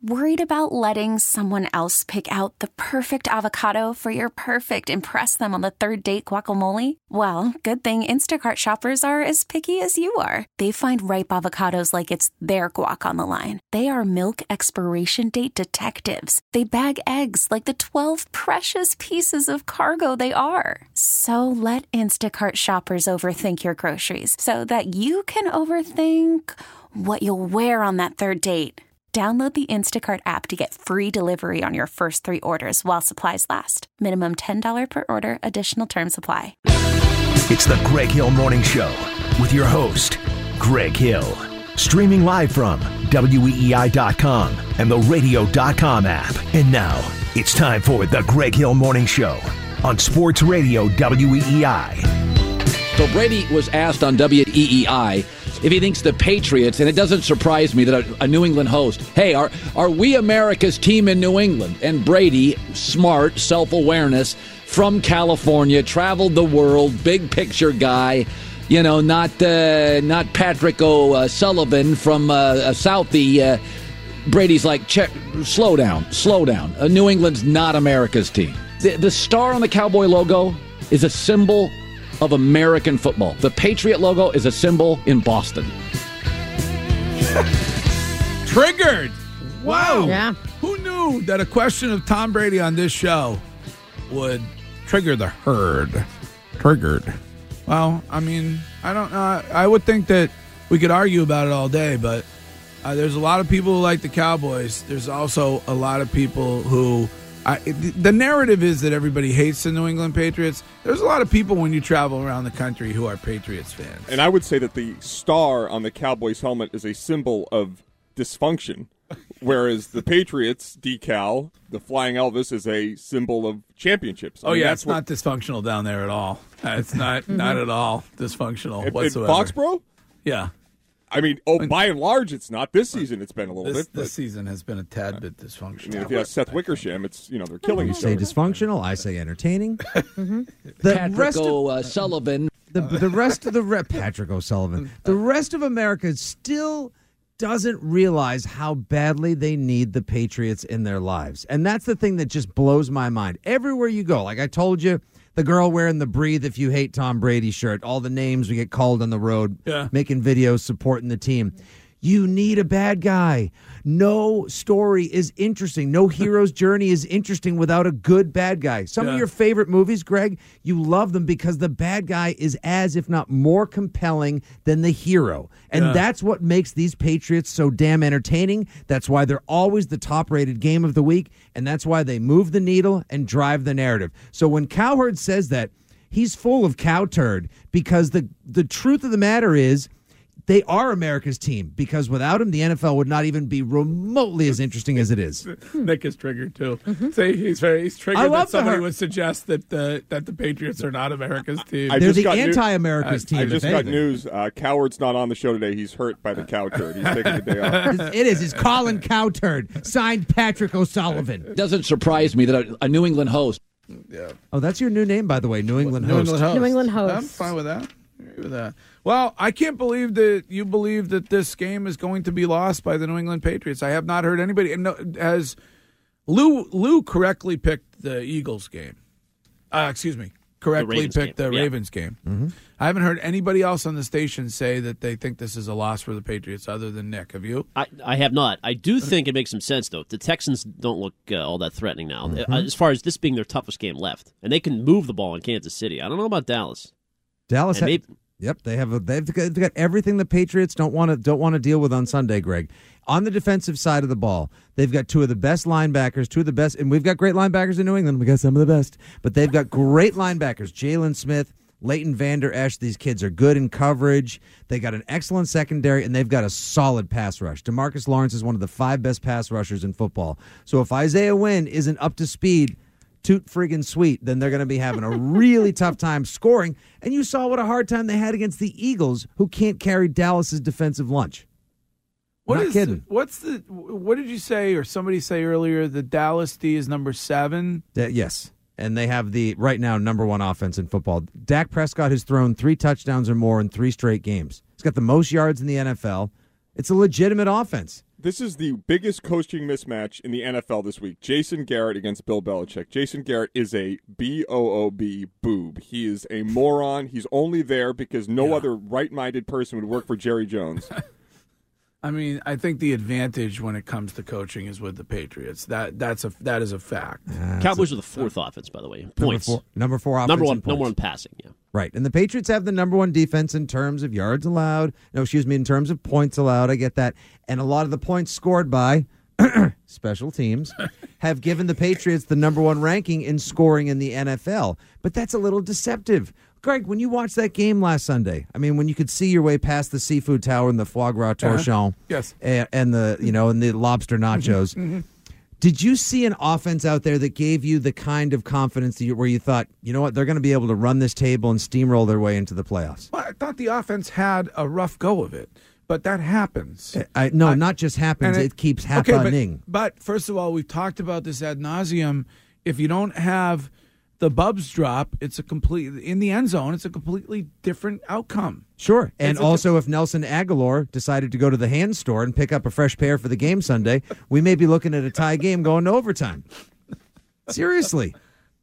Worried about letting someone else pick out the perfect avocado for your perfect impress them on the third date guacamole? Well, good thing Instacart shoppers are as picky as you are. They find ripe avocados like it's their guac on the line. They are milk expiration date detectives. They bag eggs like the 12 precious pieces of cargo they are. So let Instacart shoppers overthink your groceries so that you can overthink what you'll wear on that third date. Download the Instacart app to get free delivery on your first 3 orders while supplies last. Minimum $10 per order. Additional terms apply. It's the Greg Hill Morning Show with your host, Greg Hill. Streaming live from WEEI.com and the Radio.com app. And now, it's time for the Greg Hill Morning Show on Sports Radio WEEI. So Brady was asked on WEEI if he thinks the Patriots, and it doesn't surprise me that a New England host, hey, are we America's team in New England? And Brady, smart, self-awareness, from California, traveled the world, big picture guy, you know, not Patrick O'Sullivan from Southie. Brady's like, slow down. New England's not America's team. The star on the Cowboy logo is a symbol of American football. The Patriot logo is a symbol in Boston. Triggered. Wow. Yeah. Who knew that a question of Tom Brady on this show would trigger the herd? Triggered. Well, I mean, I don't know. I would think that we could argue about it all day, but there's a lot of people who like the Cowboys. There's also a lot of people who... the narrative is that everybody hates the New England Patriots. There's a lot of people when you travel around the country who are Patriots fans. And I would say that the star on the Cowboys helmet is a symbol of dysfunction, whereas the Patriots decal, the Flying Elvis, is a symbol of championships. It's not dysfunctional down there at all. It's not at all dysfunctional whatsoever. In Foxborough? Yeah. I mean, by and large, it's not. This season, it's been a little bit. This season has been a tad bit dysfunctional. I mean, if you have Seth Wickersham, it's, they're killing each other. other. You say dysfunctional, I say entertaining. Patrick O'Sullivan. The rest of Patrick O'Sullivan. The rest of America still doesn't realize how badly they need the Patriots in their lives. And that's the thing that just blows my mind. Everywhere you go, like I told you, the girl wearing the Breathe If You Hate Tom Brady shirt, all the names we get called on the road, making videos, supporting the team. You need a bad guy. No story is interesting. No hero's journey is interesting without a good bad guy. Some of your favorite movies, Greg, you love them because the bad guy is as, if not more compelling than the hero. And that's what makes these Patriots so damn entertaining. That's why they're always the top-rated game of the week, and that's why they move the needle and drive the narrative. So when Cowherd says that, he's full of cow turd because the truth of the matter is they are America's team, because without him, the NFL would not even be remotely as interesting as it is. Nick is triggered, too. See, he's triggered that somebody would suggest that the Patriots are not America's team. They're the anti-America's team. I just got news. Coward's not on the show today. He's hurt by the cow turd. He's taking the day off. It is. It's Colin Cowturd, signed Patrick O'Sullivan. It doesn't surprise me that a New England host. Yeah. Oh, that's your new name, by the way, New England host. New England host. I'm fine with that. Well, I can't believe that you believe that this game is going to be lost by the New England Patriots. I have not heard anybody. Has Lou correctly picked the Eagles game? Correctly picked the Ravens game. Mm-hmm. I haven't heard anybody else on the station say that they think this is a loss for the Patriots other than Nick. Have you? I have not. I do think it makes some sense, though. The Texans don't look all that threatening now, as far as this being their toughest game left. And they can move the ball in Kansas City. I don't know about Dallas. Yep, they've got everything the Patriots don't want to deal with on Sunday, Greg. On the defensive side of the ball, they've got two of the best linebackers, and we've got great linebackers in New England. We got some of the best, but they've got great linebackers. Jalen Smith, Leighton Vander Esch. These kids are good in coverage. They got an excellent secondary, and they've got a solid pass rush. DeMarcus Lawrence is one of the 5 best pass rushers in football. So if Isaiah Wynn isn't up to speed, toot friggin' sweet, then they're going to be having a really tough time scoring. And you saw what a hard time they had against the Eagles, who can't carry Dallas's defensive lunch. Not kidding. What did you say, or somebody say earlier, the Dallas D is number 7? Yes. And they have the, right now, number 1 offense in football. Dak Prescott has thrown 3 touchdowns or more in 3 straight games. He's got the most yards in the NFL. It's a legitimate offense. This is the biggest coaching mismatch in the NFL this week. Jason Garrett against Bill Belichick. Jason Garrett is a B-O-O-B boob. He is a moron. He's only there because no other right-minded person would work for Jerry Jones. I mean, I think the advantage when it comes to coaching is with the Patriots. That is a fact. Cowboys are the fourth offense, by the way. Points. Number four offense. Number in one points. passing, yeah. Right. And the Patriots have the number one defense in terms of yards allowed. No, excuse me, in terms of points allowed. I get that. And a lot of the points scored by special teams have given the Patriots the number one ranking in scoring in the NFL. But that's a little deceptive. Greg, when you watched that game last Sunday, I mean, when you could see your way past the seafood tower and the foie gras torchon, yes, and the and the lobster nachos, did you see an offense out there that gave you the kind of confidence where you thought, you know what, they're going to be able to run this table and steamroll their way into the playoffs? Well, I thought the offense had a rough go of it, but that happens. Not just happens; it keeps happening. Okay, but first of all, we've talked about this ad nauseum. If you don't have the Bubs drop, it's a complete in the end zone. It's a completely different outcome. Sure, and also if Nelson Aguilar decided to go to the hand store and pick up a fresh pair for the game Sunday, we may be looking at a tie game going to overtime. Seriously,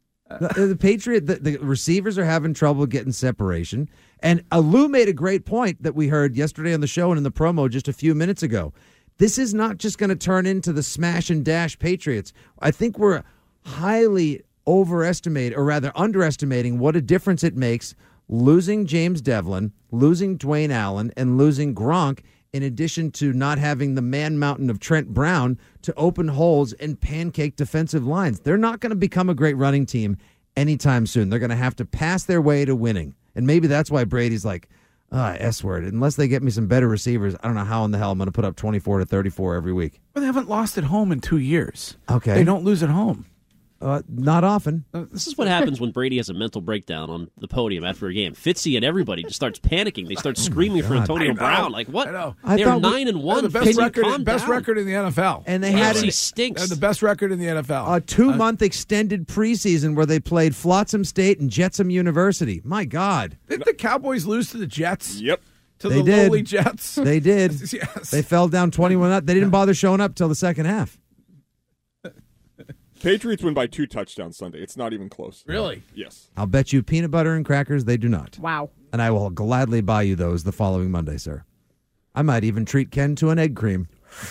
the receivers are having trouble getting separation. And Lou made a great point that we heard yesterday on the show and in the promo just a few minutes ago. This is not just going to turn into the smash and dash Patriots. I think we're highly underestimating what a difference it makes losing James Devlin, losing Dwayne Allen, and losing Gronk, in addition to not having the man mountain of Trent Brown to open holes and pancake defensive lines. They're not going to become a great running team anytime soon. They're going to have to pass their way to winning. And maybe that's why Brady's like, S-word. Unless they get me some better receivers, I don't know how in the hell I'm going to put up 24 to 34 every week. Well, they haven't lost at home in 2 years. Okay. They don't lose at home. Not often. This is what happens when Brady has a mental breakdown on the podium after a game. Fitzy and everybody just starts panicking. They start screaming for Antonio Brown. Like, what? I know. They're 9-1. The best record in the NFL. And they had stinks. The best record in the NFL. A 2-month extended preseason where they played Flotsam State and Jetsam University. My God. Didn't the Cowboys lose to the Jets? Yep. To the lowly Jets? They did. Yes. They fell down 21-0. They didn't bother showing up till the second half. Patriots win by 2 touchdowns Sunday. It's not even close. Really? Yes. I'll bet you peanut butter and crackers they do not. Wow. And I will gladly buy you those the following Monday, sir. I might even treat Ken to an egg cream.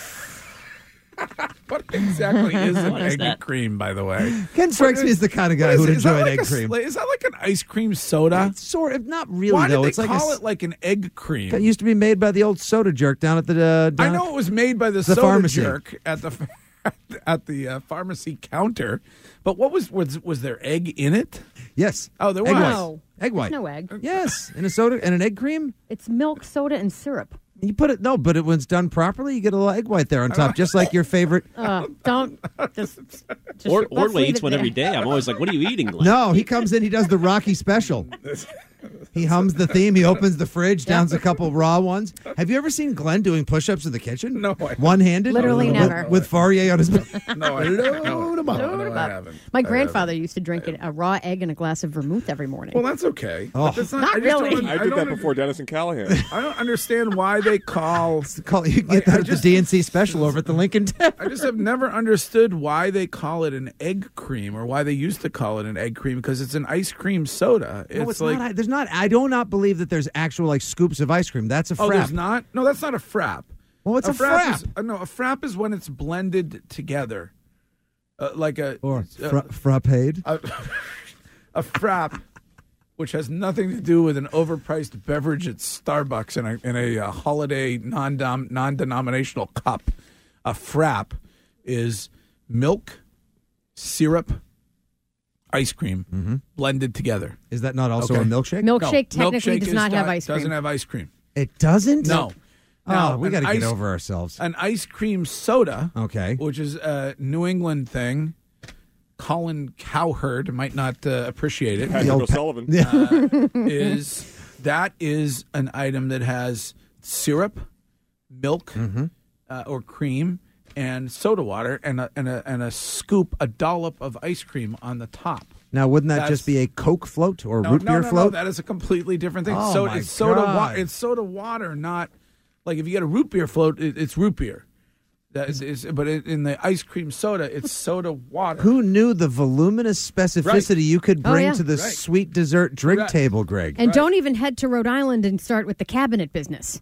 What exactly is an egg cream, by the way? Ken strikes me as the kind of guy who would enjoy an egg cream. Is that like an ice cream soda? It's sort of, not really, Why though. did It's they like call it like an egg cream? It used to be made by the old soda jerk down at the... I know it was made by the soda pharmacy jerk at the... at the pharmacy counter, but what was there egg in it? Yes. Oh, there was. No. Egg white. There's no egg. Yes, in a soda and an egg cream. It's milk, soda, and syrup. You put it but it was done properly. You get a little egg white there on top, just like your favorite. Don't just Ordway eats one every day. I'm always like, what are you eating, Glenn? No, he comes in. He does the Rocky special. He hums the theme. He opens the fridge, downs a couple raw ones. Have you ever seen Glenn doing push-ups in the kitchen? No. One-handed? Literally never. With Faurier on his back. No, I haven't. My grandfather used to drink a raw egg and a glass of vermouth every morning. Well, that's okay. Oh. But that's Not I just really. don't- I did that before Dennis and Callahan. I don't understand why they call. You get that at the DNC special over at the Lincoln Tavern. I just have never understood why they call it an egg cream, or why they used to call it an egg cream, because it's an ice cream soda. No, it's like, not. There's not. I do not believe that there's actual like scoops of ice cream. That's a frap. Oh, there's not? No, that's not a frap. Well, what's a frap? No, a frap is when it's blended together, like a frappade. A frap, which has nothing to do with an overpriced beverage at Starbucks in a holiday non-denominational cup. A frap is milk, syrup, ice cream blended together. Is that not also a milkshake? Milkshake technically milkshake does not have ice cream. Doesn't have ice cream. It doesn't? No. Oh, we got to get over ourselves. An ice cream soda, okay, which is a New England thing. Colin Cowherd might not appreciate it. Patrick O'Sullivan. Is an item that has syrup, milk, or cream, and soda water, and a scoop, a dollop of ice cream on the top. Now, wouldn't that just be a Coke float or root beer float? No, that is a completely different thing. Oh, my it's soda God. It's soda water, not like if you get a root beer float, it's root beer. But in the ice cream soda, it's soda water. Who knew the voluminous specificity you could bring to the sweet dessert drink table, Greg? And don't even head to Rhode Island and start with the cabinet business.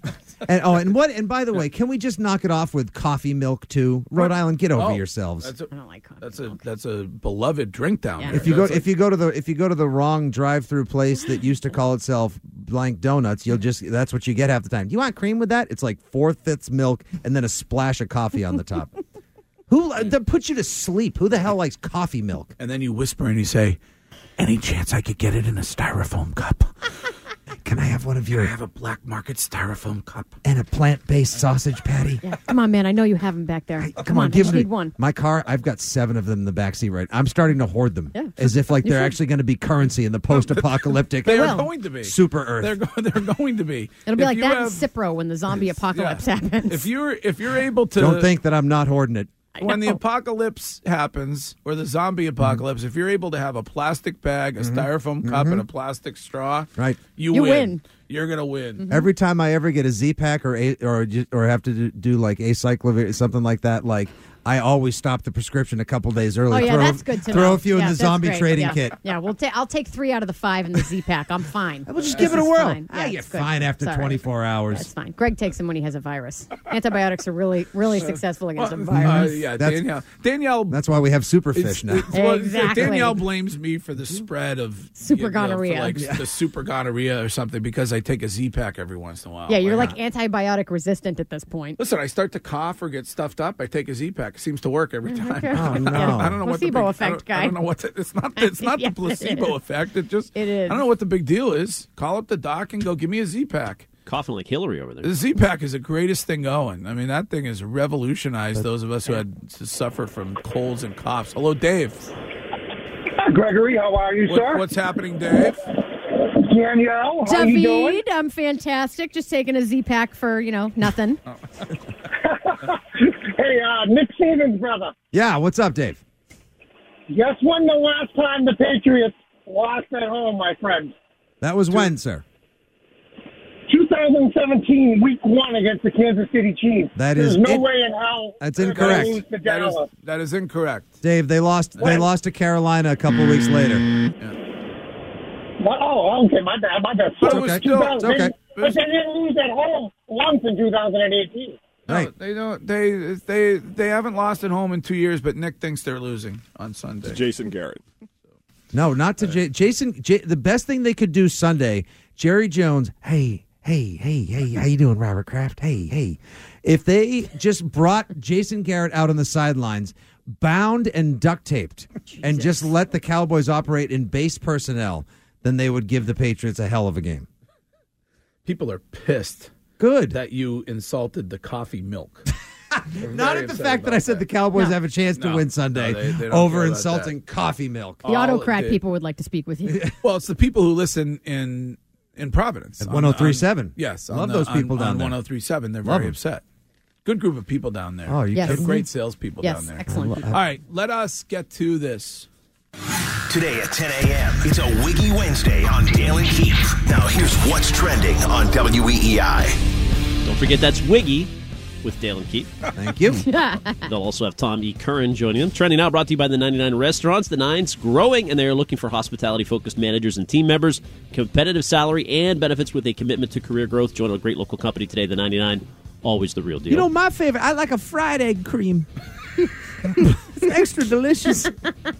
And by the way, can we just knock it off with coffee milk too? Rhode Island, get over yourselves. I don't like coffee milk. That's a beloved drink down there. If you go to the wrong drive-through place that used to call itself blank donuts, that's what you get half the time. Do you want cream with that? It's like 4/5 milk and then a splash of coffee on the top. That puts you to sleep. Who the hell likes coffee milk? And then you whisper and you say, "Any chance I could get it in a styrofoam cup? Can I have one of your? I have a black market styrofoam cup And a plant-based sausage patty. Yeah. Come on, man. I know you have them back there. Come on, I just need one. My car, I've got 7 of them in the backseat right. I'm starting to hoard them. Yeah. As if like they're actually going to be currency in the post-apocalyptic. They are going to be. Super Earth. They're going to be. It'll be like that in Cipro when the zombie apocalypse happens. If you're able to. Don't think that I'm not hoarding it. When the apocalypse happens, or the zombie apocalypse, if you're able to have a plastic bag, a styrofoam cup, and a plastic straw, right, you win. You're gonna win. Every time I ever get a Z-Pack or have to do like acyclovir, something like that, like I always stop the prescription a couple days early. Oh yeah, that's good to know. Throw a few in the that's zombie great. trading kit. Yeah, I'll take 3 out of the 5 in the Z-Pack. I'm fine. We'll just give it a whirl. Fine. Yeah, you're it's good. fine after 24 hours. That's fine. Greg takes them when he has a virus. Antibiotics are really, really successful against a virus. Danielle. That's why we have Superfish now. Exactly. Danielle blames me for the spread of super gonorrhea, the super gonorrhea or something, because I take a Z-Pack every once in a while. Yeah, you're like antibiotic resistant at this point. Listen, I start to cough or get stuffed up, I take a Z-Pack. It seems to work every time. Oh no! I don't know placebo what effect, guy. I don't know what it's not. It's not Yes, the placebo effect. It is. I don't know what the big deal is. Call up the doc and go, give me a Z-Pack. Coughing like Hillary over there. The Z-Pack is the greatest thing going. I mean, that thing has revolutionized those of us who had to suffer from colds and coughs. Hello, Dave. Gregory, how are you, sir? What's happening, Dave? Danielle, how you doing? David, I'm fantastic. Just taking a Z-Pack for, nothing. Hey, Nick Stevens' brother. Yeah, what's up, Dave? Guess when the last time the Patriots lost at home, my friend? That was when, sir? 2017, Week 1 against the Kansas City Chiefs. There's no way in hell. That's incorrect. Lose to Dallas. That is incorrect. Dave, they lost to Carolina a couple weeks later. Oh, okay, my bad. It's okay. But they didn't lose at home once in 2018. Right. No, they haven't lost at home in 2 years, but Nick thinks they're losing on Sunday. Jason Garrett. No, not to Jason. The best thing they could do Sunday, Jerry Jones, hey, how you doing, Robert Kraft? Hey. If they just brought Jason Garrett out on the sidelines, bound and duct taped, and just let the Cowboys operate in base personnel, then they would give the Patriots a hell of a game. People are pissed. Good. That you insulted the coffee milk. Not at the fact that I said the Cowboys have a chance to win Sunday they don't over care about insulting coffee milk. The autocrat people would like to speak with you. Well, it's the people who listen in Providence. At 103.7. Yes. Love those people down there. On 103.7. They're very upset. Good group of people down there. Oh, you Yes. kidding me? Great salespeople down there. Excellent. All right, let us get to this. Today at 10 a.m., it's a Wiggy Wednesday on Dale and Keith. Now here's what's trending on WEEI. Don't forget that's Wiggy with Dale and Keith. Thank you. They'll also have Tom E. Curran joining them. Trending now brought to you by the 99 Restaurants. The Nine's growing, and they are looking for hospitality-focused managers and team members. Competitive salary and benefits with a commitment to career growth. Join a great local company today, the 99. Always the real deal. You know, my favorite, I like a fried egg cream. It's extra delicious.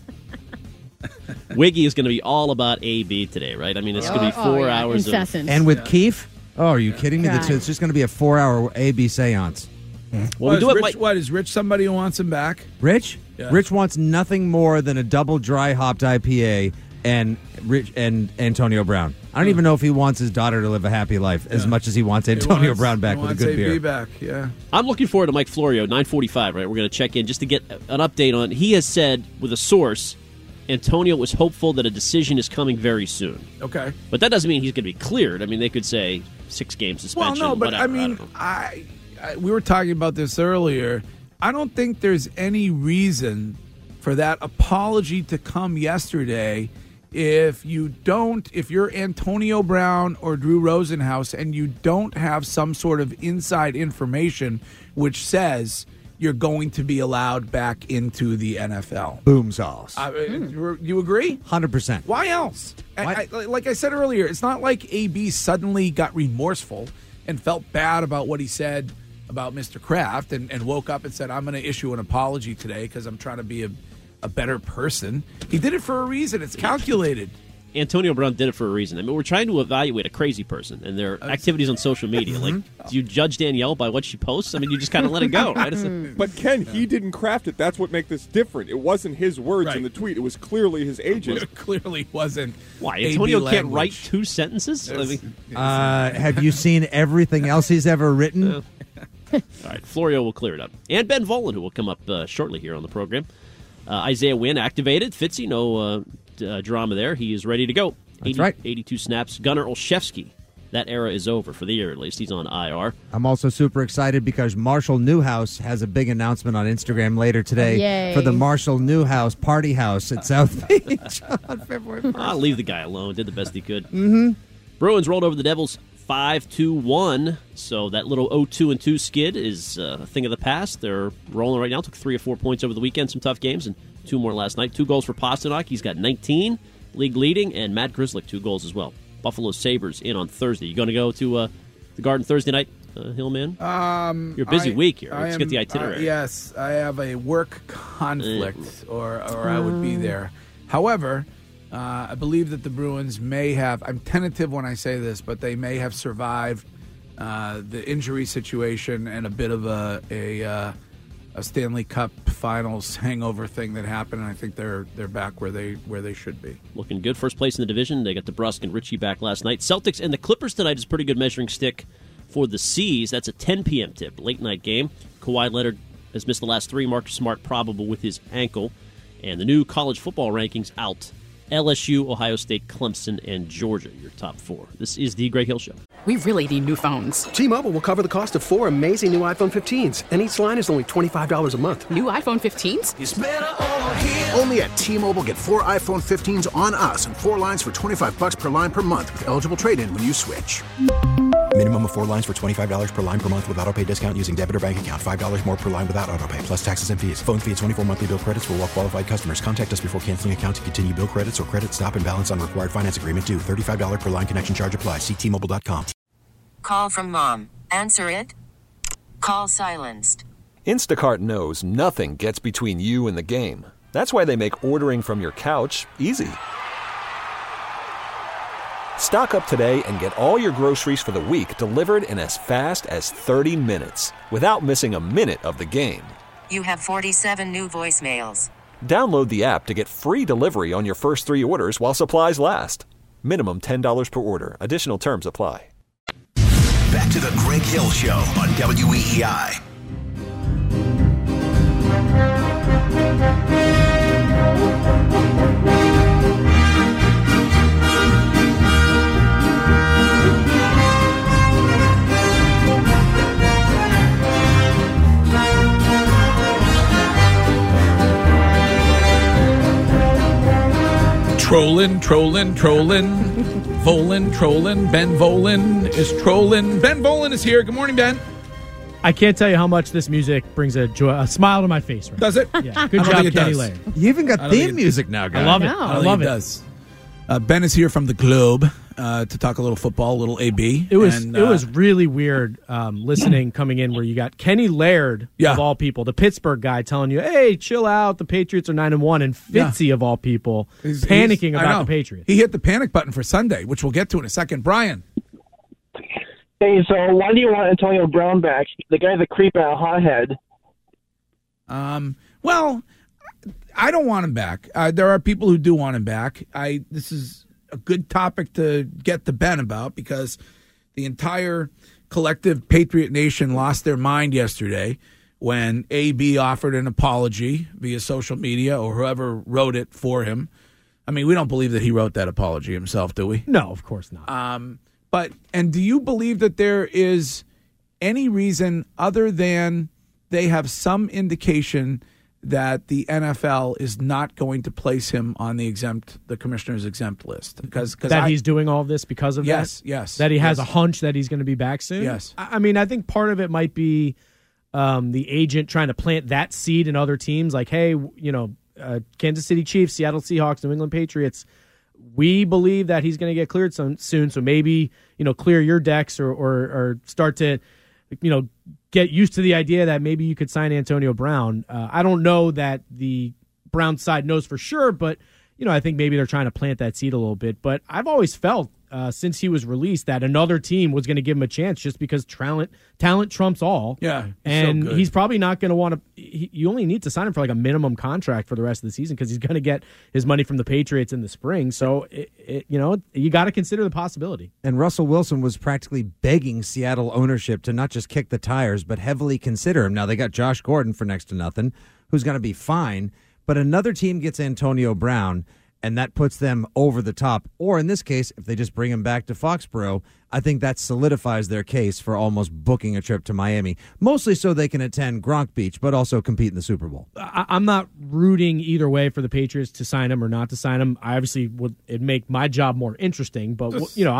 Wiggy is going to be all about AB today, right? I mean, it's going to be 4 hours incessant. And with Keefe? Oh, are you kidding me? God. It's just going to be a 4-hour AB seance. Well, we do it. Is Rich somebody who wants him back? Rich? Yeah. Rich wants nothing more than a double dry hopped IPA and Antonio Brown. I don't even know if he wants his daughter to live a happy life as much as he wants Antonio Brown back with a good beer. Back, yeah. I'm looking forward to Mike Florio, 9:45, right? We're going to check in just to get an update on. He has said with a source, Antonio was hopeful that a decision is coming very soon. Okay. But that doesn't mean he's going to be cleared. I mean, they could say 6-game suspension. Well, no, but whatever. I mean, we were talking about this earlier. I don't think there's any reason for that apology to come yesterday if you're Antonio Brown or Drew Rosenhaus and you don't have some sort of inside information which says you're going to be allowed back into the NFL. Boom sauce. You agree? 100%. Why else? Like I said earlier, it's not like AB suddenly got remorseful and felt bad about what he said about Mr. Kraft and woke up and said, I'm going to issue an apology today because I'm trying to be a better person. He did it for a reason. It's calculated. Antonio Brown did it for a reason. I mean, we're trying to evaluate a crazy person and their activities on social media. Like, do you judge Danielle by what she posts? I mean, you just kind of let it go, right? But Ken, he didn't craft it. That's what makes this different. It wasn't his words in the tweet. It was clearly his agent. It clearly wasn't. Why? Antonio can't write 2 sentences? Have you seen everything else he's ever written? All right, Florio will clear it up. And Ben Volen, who will come up shortly here on the program. Isaiah Wynn activated. Fitzy, no drama there. He is ready to go. That's right. 82 snaps. Gunnar Olszewski. That era is over for the year, at least. He's on IR. I'm also super excited because Marshall Newhouse has a big announcement on Instagram later today for the Marshall Newhouse Party House at South Beach on February 1st. I'll leave the guy alone. Did the best he could. Mm-hmm. Bruins rolled over the Devils 5-1. So that little 0-2-2 skid is a thing of the past. They're rolling right now. Took 3 or 4 points over the weekend. Some tough games, and 2 more last night. 2 goals for Pasternak. He's got 19, league leading, and Matt Grzelcyk 2 goals as well. Buffalo Sabres in on Thursday. You going to go to the Garden Thursday night, Hillman? You're a busy week here. Let's get the itinerary. Yes, I have a work conflict, or I would be there. However, I believe that the Bruins may have, I'm tentative when I say this, but they may have survived the injury situation and a bit of a Stanley Cup Finals hangover thing that happened, and I think they're back where they should be. Looking good. First place in the division. They got DeBrusk and Ritchie back last night. Celtics and the Clippers tonight is a pretty good measuring stick for the C's. That's a 10 p.m. tip, late night game. Kawhi Leonard has missed the last 3. Marcus Smart probable with his ankle. And the new college football rankings out. LSU, Ohio State, Clemson, and Georgia, your top 4. This is the Greg Hill Show. We really need new phones. T-Mobile will cover the cost of 4 amazing new iPhone 15s, and each line is only $25 a month. New iPhone 15s? It's better over here. Only at T-Mobile, get 4 iPhone 15s on us and 4 lines for $25 per line per month with eligible trade-in when you switch. Minimum of 4 lines for $25 per line per month with autopay discount using debit or bank account. $5 more per line without autopay, plus taxes and fees. Phone fee at 24 monthly bill credits for well-qualified customers. Contact us before canceling account to continue bill credits or credit stop and balance on required finance agreement due. $35 per line connection charge applies. See T-Mobile.com. Call from mom. Answer it. Call silenced. Instacart knows nothing gets between you and the game. That's why they make ordering from your couch easy. Stock up today and get all your groceries for the week delivered in as fast as 30 minutes without missing a minute of the game. You have 47 new voicemails. Download the app to get free delivery on your first 3 orders while supplies last. Minimum $10 per order. Additional terms apply. Back to the Greg Hill Show on WEEI. Trolling. Volen, trolling. Ben Volen is trolling. Ben Volen is here. Good morning, Ben. I can't tell you how much this music brings a smile to my face. Right Does it? Yeah. Good job, Kenny Laird. You even got theme music now, guys. I love it. No. I love it. Does. Ben is here from the Globe to talk a little football, a little AB. It was really weird listening coming in where you got Kenny Laird of all people, the Pittsburgh guy, telling you, "Hey, chill out. The Patriots are 9-1," and Fitzy of all people panicking about the Patriots. He hit the panic button for Sunday, which we'll get to in a second. Brian. Hey, so why do you want Antonio Brown back? The guy's a creep and a hothead. Well, I don't want him back. There are people who do want him back. This is a good topic to get to Ben about because the entire collective Patriot Nation lost their mind yesterday when AB offered an apology via social media or whoever wrote it for him. I mean, we don't believe that he wrote that apology himself, do we? No, of course not. And do you believe that there is any reason other than they have some indication that the NFL is not going to place him on the commissioner's exempt list because he's doing all this because of that. Yes, that he has a hunch that he's going to be back soon. Yes, I mean, I think part of it might be the agent trying to plant that seed in other teams, like, hey, Kansas City Chiefs, Seattle Seahawks, New England Patriots. We believe that he's going to get cleared soon, so maybe clear your decks or start to get used to the idea that maybe you could sign Antonio Brown. I don't know that the Brown side knows for sure, but I think maybe they're trying to plant that seed a little bit. But I've always felt since he was released that another team was going to give him a chance just because talent trumps all. Yeah, and he's probably not going to want to. You only need to sign him for like a minimum contract for the rest of the season because he's going to get his money from the Patriots in the spring. So you got to consider the possibility. And Russell Wilson was practically begging Seattle ownership to not just kick the tires but heavily consider him. Now they got Josh Gordon for next to nothing, who's going to be fine. But another team gets Antonio Brown, and that puts them over the top. Or in this case, if they just bring him back to Foxborough, I think that solidifies their case for almost booking a trip to Miami, mostly so they can attend Gronk Beach, but also compete in the Super Bowl. I'm not rooting either way for the Patriots to sign him or not to sign him. I obviously would it make my job more interesting, but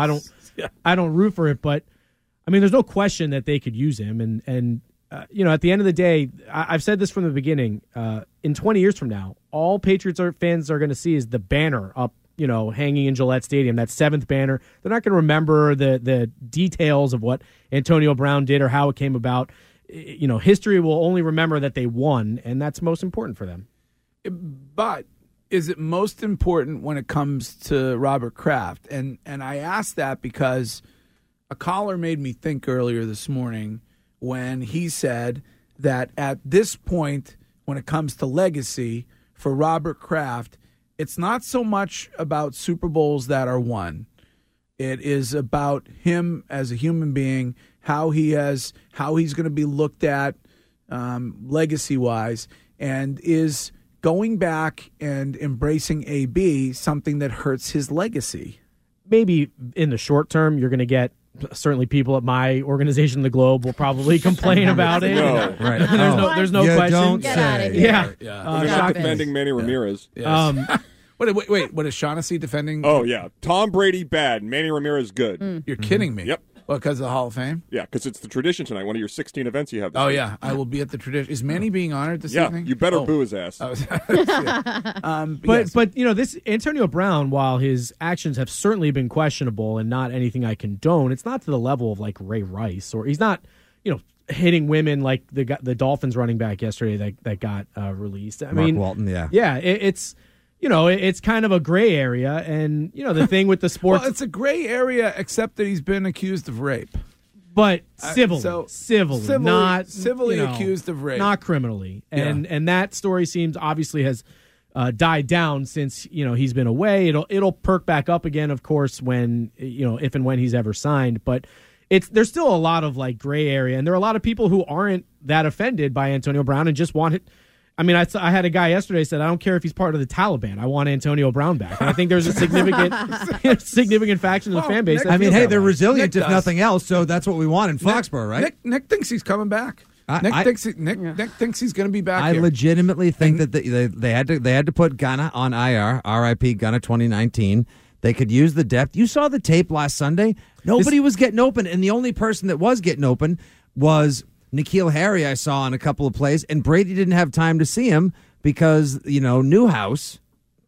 I don't root for it. But I mean, there's no question that they could use him, and at the end of the day, I've said this from the beginning. In 20 years from now, all Patriots fans are going to see is the banner up, hanging in Gillette Stadium, that 7th banner. They're not going to remember the details of what Antonio Brown did or how it came about. History will only remember that they won, and that's most important for them. But is it most important when it comes to Robert Kraft? And I ask that because a caller made me think earlier this morning when he said that at this point, when it comes to legacy for Robert Kraft, it's not so much about Super Bowls that are won. It is about him as a human being, how he's going to be looked at legacy-wise, and is going back and embracing AB something that hurts his legacy. Maybe in the short term, you're going to get certainly people at my organization, The Globe, will probably complain about it. No. Right. There's no question. Don't Get say. out of here. They're not defending Manny Ramirez. Yes. Wait, what is Shaughnessy defending? Oh, yeah. Tom Brady bad, Manny Ramirez good. You're kidding me. Yep. Well, because of the Hall of Fame? Yeah, because it's the tradition tonight, one of your 16 events you have this Oh, week. yeah. I will be at the tradition. Is Manny being honored this evening? Yeah, you better boo his ass. But this Antonio Brown, while his actions have certainly been questionable and not anything I condone, it's not to the level of like Ray Rice, or he's not, hitting women like the Dolphins running back yesterday that got released. Mark Walton, yeah. Yeah, it's it's kind of a gray area, and the thing with the sports, well, it's a gray area except that he's been accused of rape. But civilly, not civilly accused of rape, not criminally, and that story obviously has died down since he's been away. It'll perk back up again, of course, when if and when he's ever signed. But there's still a lot of like gray area, and there are a lot of people who aren't that offended by Antonio Brown and just want it. I mean, I had a guy yesterday said, I don't care if he's part of the Taliban. I want Antonio Brown back. And I think there's a significant faction of the fan base. They're resilient if nothing else, so that's what we want in Foxborough, right? Nick thinks he's coming back. Nick thinks he's going to be back. I legitimately think that they had to put Gunna on IR, RIP Gunna 2019. They could use the depth. You saw the tape last Sunday. Nobody was getting open, and the only person that was getting open was N'Keal Harry. I saw on a couple of plays, and Brady didn't have time to see him because Newhouse.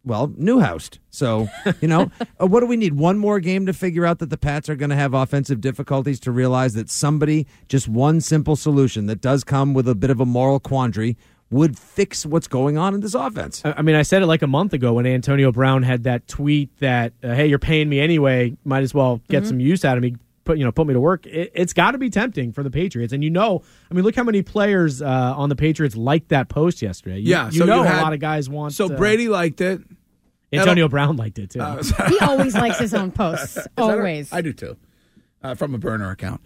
So what do we need? One more game to figure out that the Pats are going to have offensive difficulties, to realize that just one simple solution that does come with a bit of a moral quandary would fix what's going on in this offense. I mean, I said it like a month ago when Antonio Brown had that tweet that, hey, you're paying me anyway, might as well get some use out of me, put me to work. It's got to be tempting for the Patriots. And look how many players on the Patriots liked that post yesterday. A lot of guys want. So Brady liked it. Antonio Brown liked it, too. He always likes his own posts. Always. I do, too. From a burner account.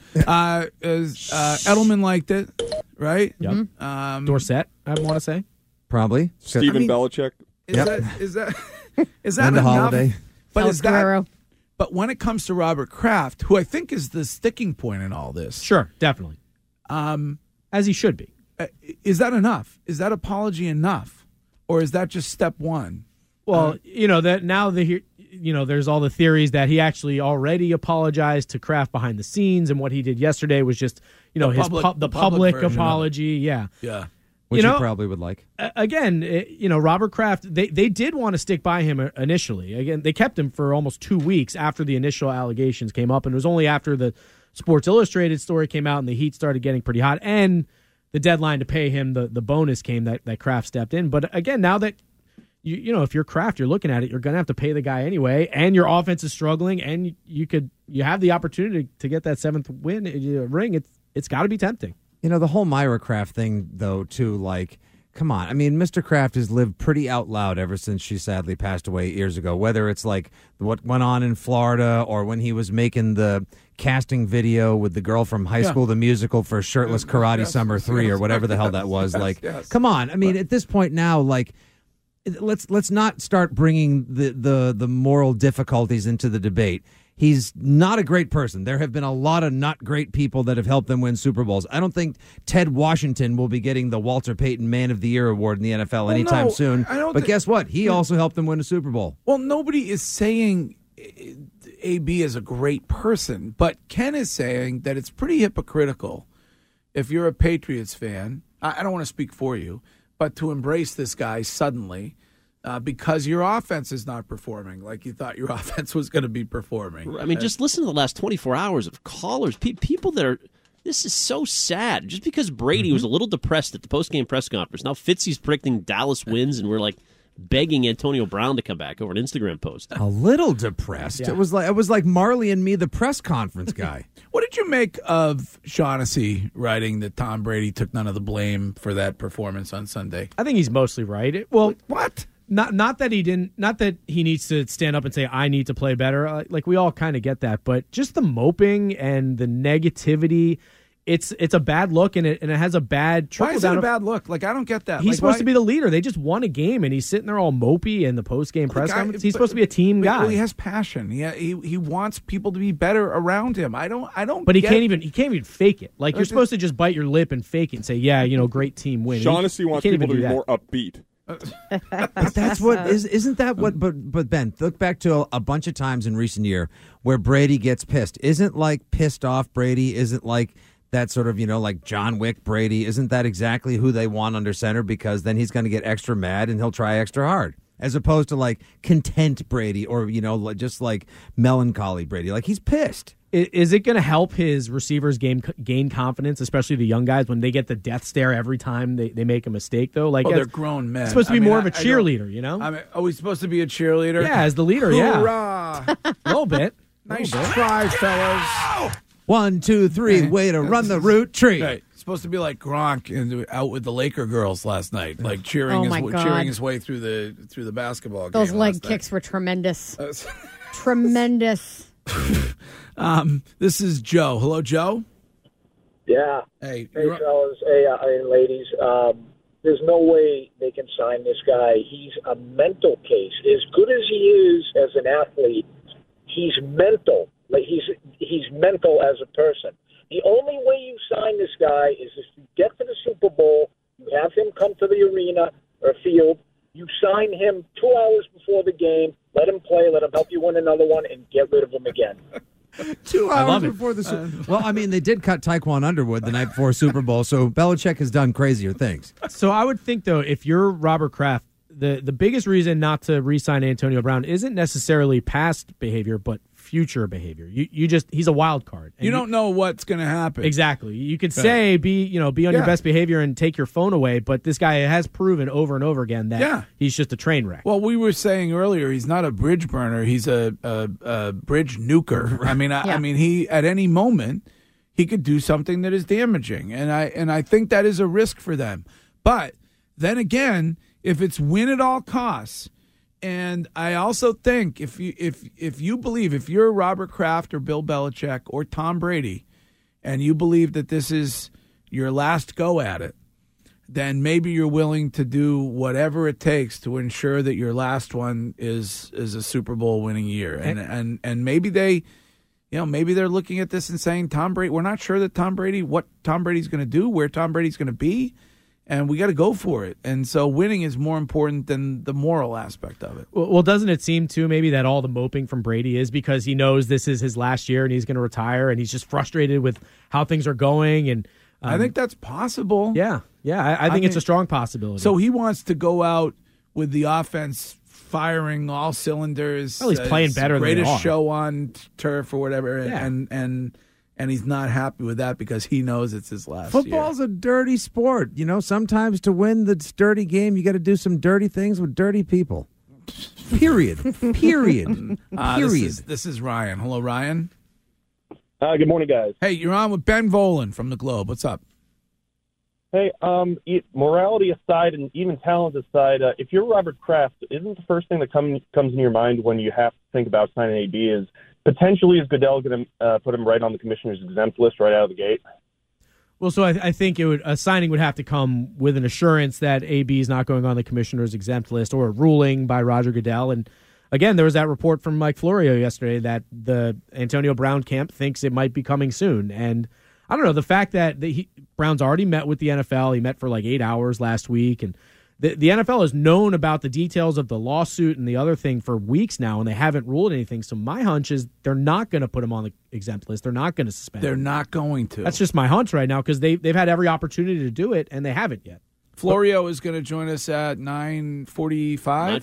Edelman liked it, right? Yep. Dorset, I want to say. Probably. Stephen Belichick. Is that Linda enough? Holiday. But when it comes to Robert Kraft, who I think is the sticking point in all this. Sure, definitely. As he should be. is that enough? Is that apology enough? Or is that just step one? Well, there's all the theories that he actually already apologized to Kraft behind the scenes, and what he did yesterday was just, the public apology. Yeah. Yeah. Which he probably would like. Again, Robert Kraft, they did want to stick by him initially. Again, they kept him for almost 2 weeks after the initial allegations came up, and it was only after the Sports Illustrated story came out and the heat started getting pretty hot, and the deadline to pay him the bonus came that Kraft stepped in. But again, now that if you're Kraft, you're looking at it, you're going to have to pay the guy anyway, and your offense is struggling, and you have the opportunity to get that 7th ring. It's got to be tempting. The whole Myra Kraft thing, though, too, like, come on. I mean, Mr. Kraft has lived pretty out loud ever since she sadly passed away years ago, whether it's like what went on in Florida or when he was making the casting video with the girl from High School the Musical for Shirtless Karate Summer 3 or whatever the hell that was. Come on. I mean, at this point now, like, let's not start bringing the moral difficulties into the debate. He's not a great person. There have been a lot of not great people that have helped them win Super Bowls. I don't think Ted Washington will be getting the Walter Payton Man of the Year award in the NFL anytime soon. But guess what? He also helped them win a Super Bowl. Well, nobody is saying AB is a great person, but Ken is saying that it's pretty hypocritical if you're a Patriots fan. I don't want to speak for you, but to embrace this guy suddenly because your offense is not performing like you thought your offense was going to be performing. I mean, just listen to the last 24 hours of callers, people that are – this is so sad. Just because Brady was a little depressed at the postgame press conference, now Fitzy's predicting Dallas wins, and we're like begging Antonio Brown to come back over an Instagram post. A little depressed. Yeah. It was like Marley and Me, the press conference guy. What did you make of Shaughnessy writing that Tom Brady took none of the blame for that performance on Sunday? I think he's mostly right. What? Not that he needs to stand up and say I need to play better. Like we all kind of get that, but just the moping and the negativity, it's a bad look, and it has a bad trickle down. Why is it a bad look? Like I don't get that. He's supposed to be the leader. They just won a game, and he's sitting there all mopey in the post game press conference. He's supposed to be a team guy. Well, he has passion. He wants people to be better around him. I don't. But he can't even fake it. Like you're supposed to just bite your lip and fake it and say, yeah, great team win. Shaughnessy wants people to be more upbeat. But that's what isn't that what? But Ben, look back to a bunch of times in recent year where Brady gets pissed. Isn't like pissed off Brady? Isn't like that sort of like John Wick Brady? Isn't that exactly who they want under center? Because then he's going to get extra mad and he'll try extra hard, as opposed to like content Brady or just like melancholy Brady. Like he's pissed. Is it going to help his receivers gain confidence, especially the young guys, when they get the death stare every time they make a mistake, though? Like, they're grown men. It's supposed to be more of a cheerleader, Are we supposed to be a cheerleader? Yeah, as the leader, Hoorah! Yeah. A little bit. Nice try, fellas. 1, 2, 3, way to run the root tree. Right. It's supposed to be like Gronk out with the Laker girls last night, like cheering his way through the basketball game. Those leg kicks were tremendous. Tremendous. This is Joe. Hello, Joe. Yeah. Hey, fellas. Hey, ladies. There's no way they can sign this guy. He's a mental case. As good as he is as an athlete, he's mental. Like he's mental as a person. The only way you sign this guy is if you get to the Super Bowl, you have him come to the arena or field, you sign him 2 hours before the game, let him play, let him help you win another one, and get rid of him again. 2 hours before the Super Bowl. Well, I mean, they did cut Taekwon Underwood the night before Super Bowl, so Belichick has done crazier things. So I would think, though, if you're Robert Kraft, the biggest reason not to re-sign Antonio Brown isn't necessarily past behavior, but future behavior. He's a wild card. You don't know what's going to happen. Exactly. You could say be on your best behavior and take your phone away, but this guy has proven over and over again that he's just a train wreck. Well, we were saying earlier he's not a bridge burner. He's a bridge nuker. I mean, he at any moment he could do something that is damaging, and I think that is a risk for them. But then again, if it's win at all costs. And I also think if you believe, if you're Robert Kraft or Bill Belichick or Tom Brady, and you believe that this is your last go at it, then maybe you're willing to do whatever it takes to ensure that your last one is a Super Bowl winning year. And maybe they maybe they're looking at this and saying, Tom Brady, we're not sure that what Tom Brady's going to do, where Tom Brady's going to be, and we got to go for it. And so winning is more important than the moral aspect of it. Well, doesn't it seem, too, maybe that all the moping from Brady is because he knows this is his last year and he's going to retire, and he's just frustrated with how things are going? And I think that's possible. Yeah, I think it's a strong possibility. So he wants to go out with the offense firing all cylinders. Well, he's playing better than they greatest are. show on turf or whatever, Yeah. and he's not happy with that because he knows it's his last Football's year. a dirty sport. Sometimes to win the dirty game, you got to do some dirty things with dirty people. Period. Period. This is Ryan. Hello, Ryan. Good morning, guys. Hey, you're on with Ben Volen from the Globe. What's up? Hey, morality aside and even talent aside, if you're Robert Kraft, isn't the first thing that comes in your mind when you have to think about signing AB is potentially is Goodell going to put him right on the commissioner's exempt list right out of the gate? Well, so I think a signing would have to come with an assurance that AB is not going on the commissioner's exempt list or a ruling by Roger Goodell. And again, there was that report from Mike Florio yesterday that the Antonio Brown camp thinks it might be coming soon. And I don't know, the fact that Brown's already met with the NFL. He met for like 8 hours last week. And the NFL has known about the details of the lawsuit and the other thing for weeks now, and they haven't ruled anything. So my hunch is they're not going to put him on the exempt list. They're not going to suspend him. They're not going to. That's just my hunch right now because they've had every opportunity to do it, and they haven't yet. Florio is going to join us at 9:45?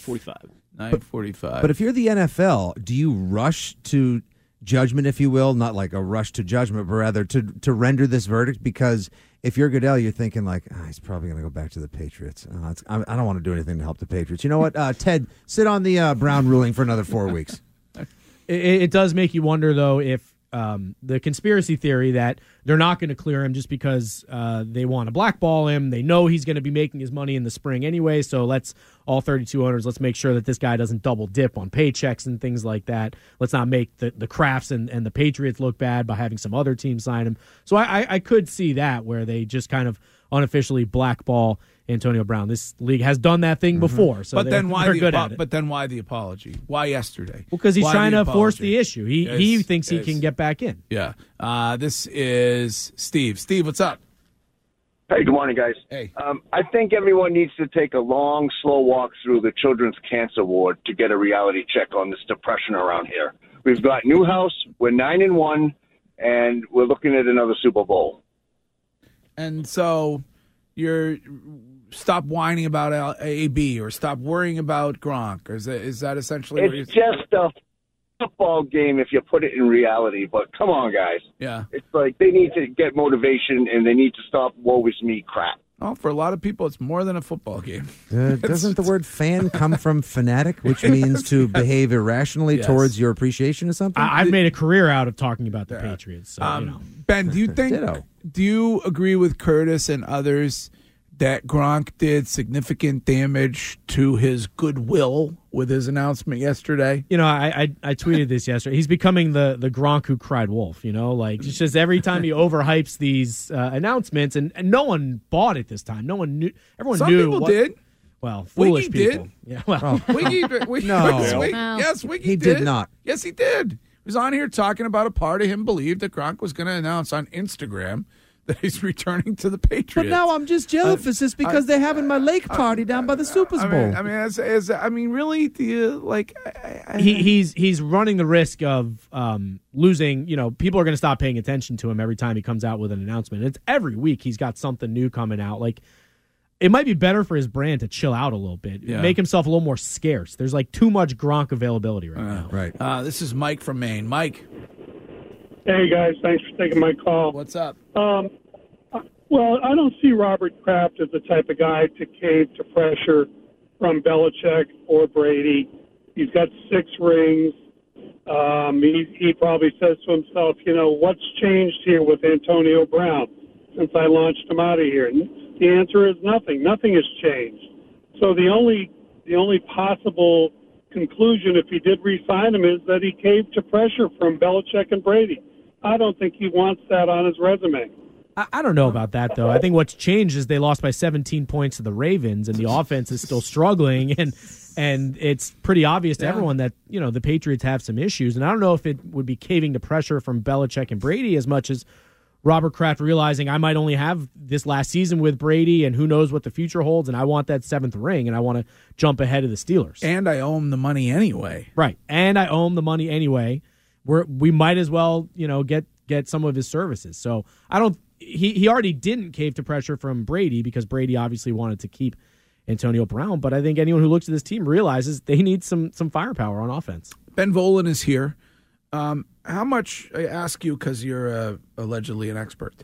9:45. But if you're the NFL, do you rush to judgment, if you will, not like a rush to judgment, but rather to render this verdict? Because if you're Goodell, you're thinking like, he's probably going to go back to the Patriots. I don't want to do anything to help the Patriots. You know what, Ted, sit on the Brown ruling for another 4 weeks. It does make you wonder, though, if the conspiracy theory that they're not going to clear him just because they want to blackball him. They know he's going to be making his money in the spring anyway, so all 32 owners, let's make sure that this guy doesn't double dip on paychecks and things like that. Let's not make the Crafts and the Patriots look bad by having some other team sign him. So I could see that where they just kind of unofficially blackball Antonio Brown. This league has done that thing before, so they're good at it. But then why the apology? Why yesterday? Well, because he's trying to force the issue. He thinks he can get back in. Yeah. This is Steve. Steve, what's up? Hey, good morning, guys. Hey. I think everyone needs to take a long, slow walk through the Children's Cancer Ward to get a reality check on this depression around here. We've got Newhouse, we're 9-1, and we're looking at another Super Bowl. And so you're stop whining about AB or stop worrying about Gronk. Or is that essentially what you're saying? It's just a football game if you put it in reality, but come on, guys. Yeah. It's like they need to get motivation and they need to stop woe is me crap. Oh, for a lot of people, it's more than a football game. Doesn't the word fan come from fanatic, which means to behave irrationally towards your appreciation of something? I've made a career out of talking about the Patriots. So, Ben, do you agree with Curtis and others that Gronk did significant damage to his goodwill with his announcement yesterday? I tweeted this yesterday. He's becoming the Gronk who cried wolf, like it's just every time he overhypes these announcents and no one bought it this time. No one knew. Everyone Some knew. people did. Well, foolish Wiggy people. did. Yeah, well. Wiggy, No. Yes, Wiggy He did not. Yes, he did. He was on here talking about a part of him believed that Gronk was going to announce on Instagram that he's returning to the Patriots. But now I'm just jealous just because they're having my lake party down by the Super Bowl. Really, do you like? He's running the risk of losing. People are going to stop paying attention to him every time he comes out with an announcement. It's every week he's got something new coming out. Like it might be better for his brand to chill out a little bit, make himself a little more scarce. There's like too much Gronk availability right now. Right. This is Mike from Maine. Mike. Hey, guys. Thanks for taking my call. What's up? Well, I don't see Robert Kraft as the type of guy to cave to pressure from Belichick or Brady. He's got 6 rings. He probably says to himself, what's changed here with Antonio Brown since I launched him out of here? And the answer is nothing. Nothing has changed. So the only possible conclusion, if he did re-sign him, is that he caved to pressure from Belichick and Brady. I don't think he wants that on his resume. I don't know about that, though. I think what's changed is they lost by 17 points to the Ravens, and the offense is still struggling, and it's pretty obvious to everyone that, the Patriots have some issues. And I don't know if it would be caving to pressure from Belichick and Brady as much as Robert Kraft realizing I might only have this last season with Brady, and who knows what the future holds, and I want that 7th ring, and I want to jump ahead of the Steelers. And I owe him the money anyway. Right, and I owe him the money anyway. We might as well, get some of his services. So I don't. He already didn't cave to pressure from Brady because Brady obviously wanted to keep Antonio Brown. But I think anyone who looks at this team realizes they need some firepower on offense. Ben Volen is here. How much, I ask you because you're allegedly an expert.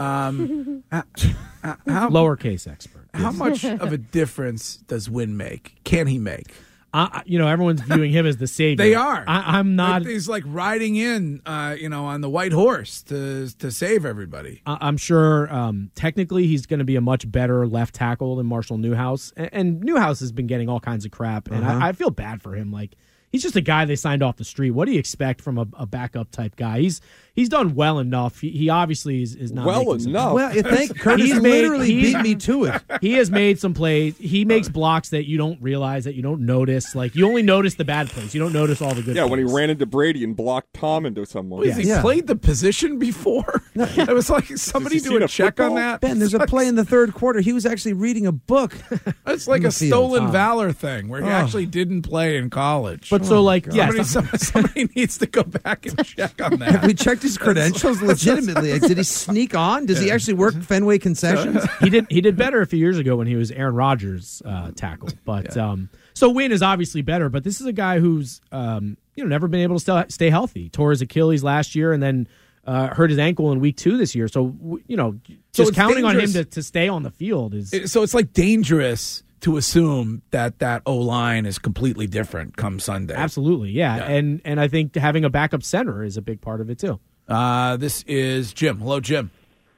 Lowercase expert. How much of a difference does Wynn make? Can he make? Everyone's viewing him as the savior. They are. I'm not. He's like riding in, on the white horse to save everybody. I'm sure technically he's going to be a much better left tackle than Marshall Newhouse. And Newhouse has been getting all kinds of crap. And I feel bad for him. Like, he's just a guy they signed off the street. What do you expect from a backup type guy? He's done well enough. He obviously is not well enough. Well, you think Curtis literally beat me to it. He has made some plays. He makes blocks that you don't realize, that you don't notice. Like, you only notice the bad plays. You don't notice all the good. Yeah, plays. when he ran into Brady and blocked Tom into someone. Has he played the position before? It was like somebody do a check on that. Ben, there's a play in the third quarter. He was actually reading a book. It's like a stolen valor thing where he actually didn't play in college. But somebody needs to go back and check on that. Have we checked his credentials legitimately? Like, did he sneak on? Does he actually work Fenway Concessions? He did better a few years ago when he was Aaron Rodgers' tackle. But so Wynn is obviously better. But this is a guy who's never been able to stay healthy. Tore his Achilles last year and then hurt his ankle in week 2 this year. So just counting on him to stay on the field is so it's like dangerous to assume that O-line is completely different come Sunday. Absolutely, yeah. And I think having a backup center is a big part of it, too. This is Jim. Hello, Jim.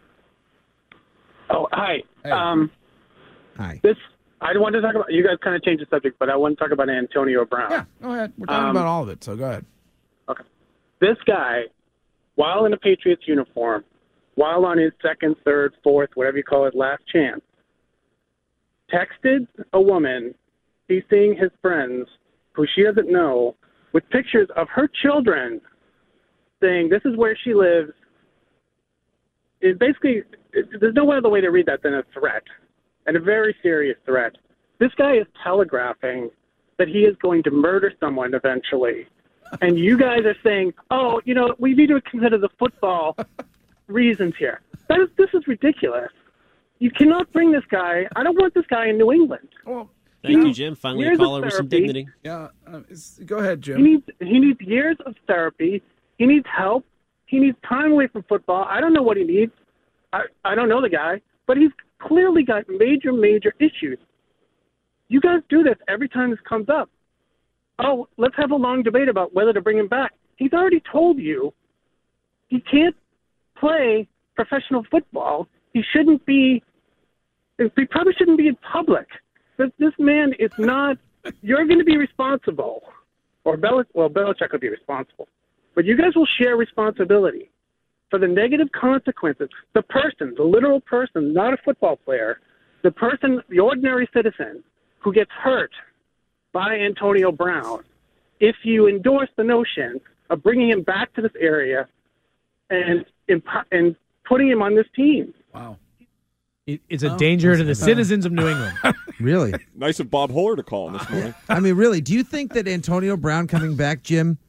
Oh, hi. Hey. Hi. I wanted to talk about, you guys kind of changed the subject, but I want to talk about Antonio Brown. Yeah, go ahead. We're talking about all of it, so go ahead. Okay. This guy, while in a Patriots uniform, while on his 2nd, 3rd, 4th, whatever you call it, last chance, texted a woman he's seeing his friends who she doesn't know with pictures of her children saying this is where she lives. There's no other way to read that than a threat, and a very serious threat. This guy is telegraphing that he is going to murder someone eventually. And you guys are saying, we need to consider the football reasons here. This is ridiculous. You cannot bring this guy. I don't want this guy in New England. Well, thank you, Jim. Finally a caller with some dignity. Yeah, go ahead, Jim. He needs years of therapy. He needs help. He needs time away from football. I don't know what he needs. I don't know the guy, but he's clearly got major, major issues. You guys do this every time this comes up. Oh, let's have a long debate about whether to bring him back. He's already told you he can't play professional football. He probably shouldn't be in public. This man is not, you're going to be responsible. Or Belichick will be responsible. But you guys will share responsibility for the negative consequences. The person, the literal person, not a football player, the person, the ordinary citizen who gets hurt by Antonio Brown, if you endorse the notion of bringing him back to this area and putting him on this team. Wow. It's a danger to the citizens of New England. Really? Nice of Bob Huller to call him this morning. I mean, really, do you think that Antonio Brown coming back, Jim,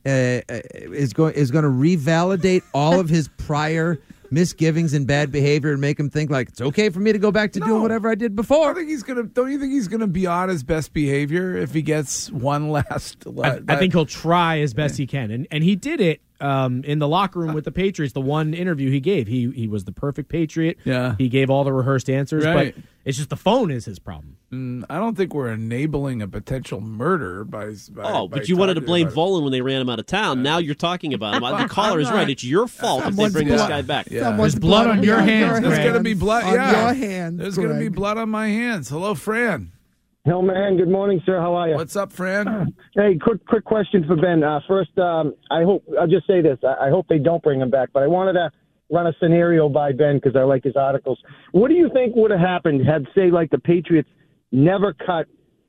is going to revalidate all of his prior misgivings and bad behavior and make him think like it's okay for me to go back to doing whatever I did before? Don't you think he's gonna be on his best behavior if he gets one last? I think he'll try as best he can, and he did it in the locker room with the Patriots. The one interview he gave, he was the perfect Patriot. Yeah, he gave all the rehearsed answers, right. But it's just the phone is his problem. I don't think we're enabling a potential murder by but you wanted to blame Volen when they ran him out of town. Now you're talking about him. The caller is right. It's your fault if they bring this guy back. Yeah. There's blood on your hands. There's going to be blood on your hands. There's going to be blood on my hands. Hello, Fran. Hello, man. Good morning, sir. How are you? What's up, Fran? Hey, quick question for Ben. First, I'll just say this. I hope they don't bring him back, but I wanted to run a scenario by Ben because I like his articles. What do you think would have happened had, say, like the Patriots never cut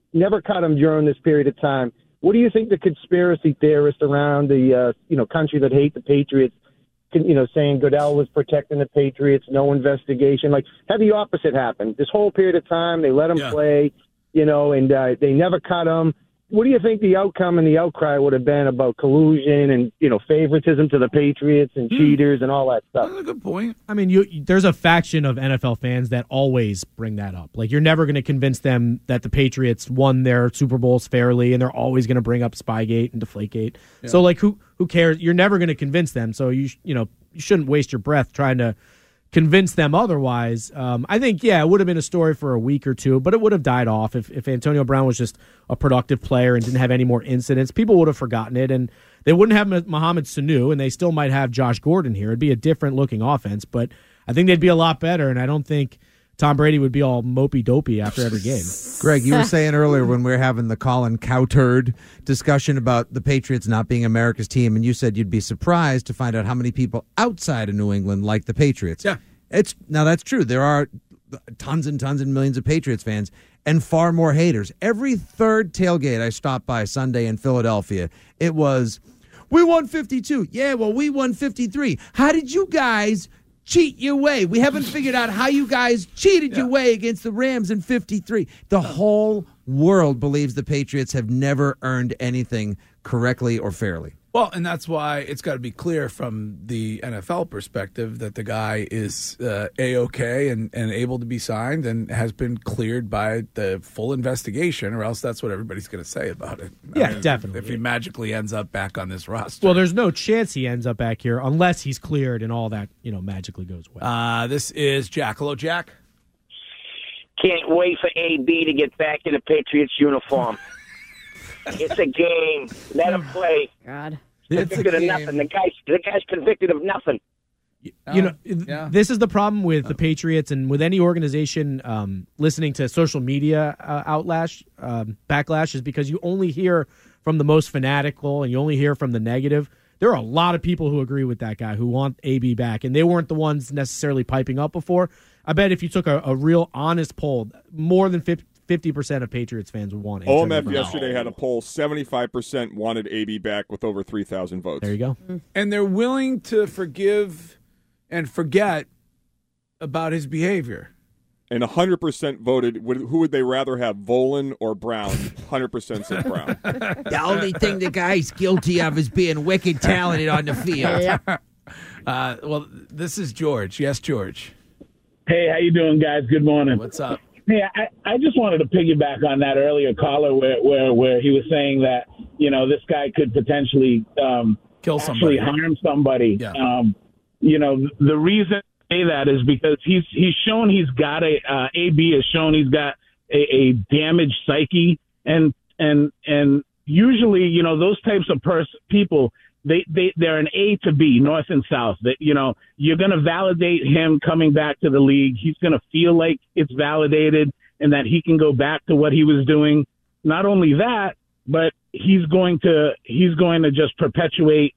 him during this period of time? What do you think the conspiracy theorists around the country that hate the Patriots, saying Goodell was protecting the Patriots, no investigation? Like, had the opposite happen. This whole period of time, they let him play, and they never cut him. What do you think the outcome and the outcry would have been about collusion and, favoritism to the Patriots and cheaters and all that stuff? That's a good point. I mean, there's a faction of NFL fans that always bring that up. Like, you're never going to convince them that the Patriots won their Super Bowls fairly, and they're always going to bring up Spygate and Deflategate. Yeah. So, like, who cares? You're never going to convince them. So you shouldn't waste your breath trying to convince them otherwise. I think, it would have been a story for a week or two, but it would have died off if Antonio Brown was just a productive player and didn't have any more incidents. People would have forgotten it, and they wouldn't have Mohamed Sanu, and they still might have Josh Gordon here. It'd be a different-looking offense, but I think they'd be a lot better, and I don't think Tom Brady would be all mopey-dopey after every game. Greg, you were saying earlier when we were having the Colin Cowherd discussion about the Patriots not being America's team, and you said you'd be surprised to find out how many people outside of New England like the Patriots. Yeah. Now, that's true. There are tons and tons and millions of Patriots fans and far more haters. Every third tailgate I stopped by Sunday in Philadelphia, it was, we won 52. Yeah, well, we won 53. How did you guys cheat your way? We haven't figured out how you guys cheated your way against the Rams in 53. The whole world believes the Patriots have never earned anything correctly or fairly. Well, and that's why it's got to be clear from the NFL perspective that the guy is A-OK and able to be signed and has been cleared by the full investigation, or else that's what everybody's going to say about it. I mean, definitely. If he magically ends up back on this roster. Well, there's no chance he ends up back here unless he's cleared and all that, magically goes away. This is Jack. Hello, Jack. Can't wait for AB to get back in a Patriots uniform. It's a game. Let him play. God. Convicted of nothing. The guy's convicted of nothing. This is the problem with the Patriots and with any organization listening to social media backlash is because you only hear from the most fanatical and you only hear from the negative. There are a lot of people who agree with that guy who want AB back, and they weren't the ones necessarily piping up before. I bet if you took a real honest poll, more than 50% of Patriots fans would want OMF yesterday had a poll, 75% wanted AB back with over 3,000 votes. There you go. And they're willing to forgive and forget about his behavior. And 100% voted, who would they rather have, Volen or Brown? 100% said Brown. The only thing the guy's guilty of is being wicked talented on the field. Well, this is George. Yes, George. Hey, how you doing, guys? Good morning. What's up? Hey, I just wanted to piggyback on that earlier caller where he was saying that, this guy could potentially kill somebody, harm somebody. Yeah. The reason I say that is because he's shown he's got AB has shown he's got a damaged psyche, and usually, those types of people, they're an A to B, north and south. That you're going to validate him coming back to the league. He's going to feel like it's validated and that he can go back to what he was doing. Not only that, but he's going to just perpetuate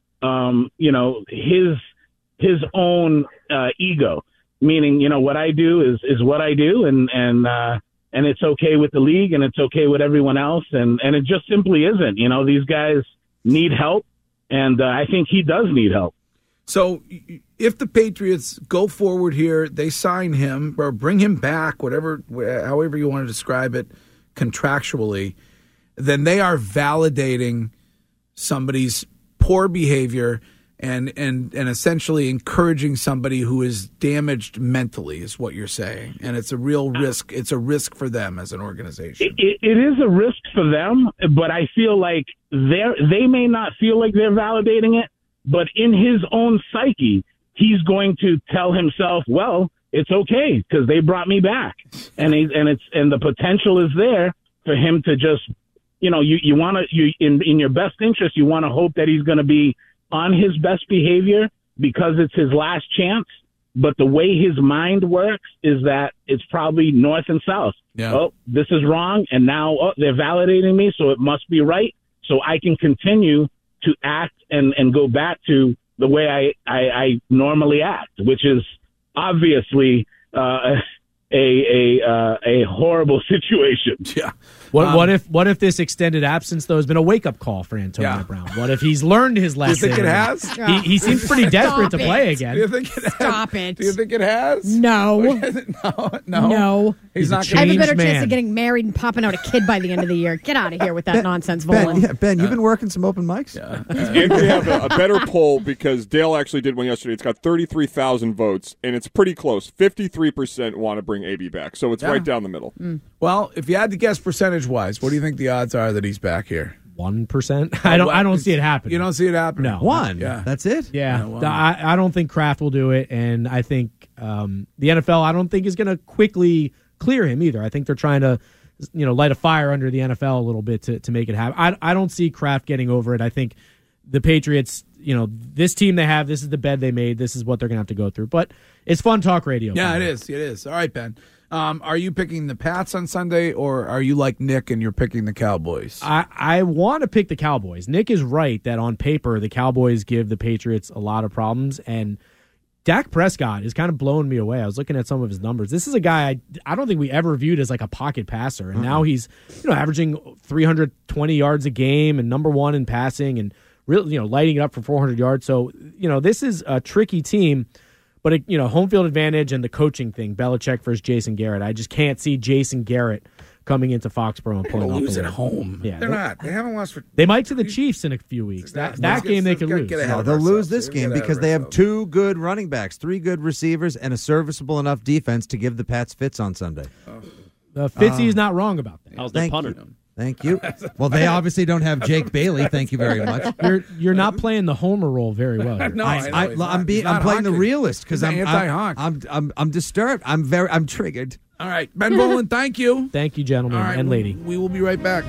his own ego. Meaning, what I do is what I do, and it's okay with the league and it's okay with everyone else, and it just simply isn't. These guys need help. And I think he does need help. So if the Patriots go forward here, they sign him or bring him back, however you want to describe it, contractually, then they are validating somebody's poor behavior and essentially encouraging somebody who is damaged mentally, is what you're saying. And it's a real risk. It's a risk for them as an organization. It is a risk for them, but I feel like they may not feel like they're validating it, but in his own psyche, he's going to tell himself, well, it's okay because they brought me back. And the potential is there for him to just, you want to, in your best interest, you want to hope that he's going to be on his best behavior because it's his last chance. But the way his mind works is that it's probably north and south. Yeah. Oh, this is wrong. And now they're validating me. So it must be right. So I can continue to act and go back to the way I normally act, which is obviously a horrible situation. Yeah. What if this extended absence though has been a wake up call for Antonio Brown? What if he's learned his lesson? Do you think it has? He seems pretty desperate to play again. Do you think it has? Stop it. Do you think it has? No. No. He's not I have a better man. chance of getting married and popping out a kid by the end of the year. Get out of here with that nonsense, Volan. Ben, you've been working some open mics? And we have a better poll because Dale actually did one yesterday. It's got 33,000 votes, and it's pretty close. 53% want to bring AB back, so it's right down the middle. Well, if you had to guess percentage-wise, what do you think the odds are that he's back here? 1%. I don't see it happening. You don't see it happening? No. One. Yeah. That's it? Yeah. I don't think Kraft will do it, and I think the NFL, I don't think is going to quickly clear him either. I think they're trying to, light a fire under the NFL a little bit to make it happen. I don't see Kraft getting over it. I think the Patriots, this team they have, this is the bed they made. This is what they're going to have to go through. But it's fun talk radio. Yeah, it is. It is. All right, Ben. Are you picking the Pats on Sunday, or are you like Nick and you're picking the Cowboys? I want to pick the Cowboys. Nick is right that on paper the Cowboys give the Patriots a lot of problems, and Dak Prescott is kind of blowing me away. I was looking at some of his numbers. This is a guy I don't think we ever viewed as like a pocket passer, and now he's averaging 320 yards a game and number one in passing and really lighting it up for 400 yards. So this is a tricky team. But, home field advantage and the coaching thing, Belichick versus Jason Garrett. I just can't see Jason Garrett coming into Foxborough and pulling off lose a at win. home. Yeah, They're not. They haven't lost for. They might to the Chiefs in a few weeks. That game they could lose. No, they'll lose this game because they have two good running backs, three good receivers, and a serviceable enough defense to give the Pats fits on Sunday. Fitzy is not wrong about that. How's their punter? Thank you. Well, they obviously don't have Jake Bailey. Thank you very much. You're not playing the homer role very well. No, I'm playing the realist because I'm anti-honk. I'm disturbed. I'm triggered. All right, Ben Volan, thank you. Thank you, gentlemen and lady. We will be right back.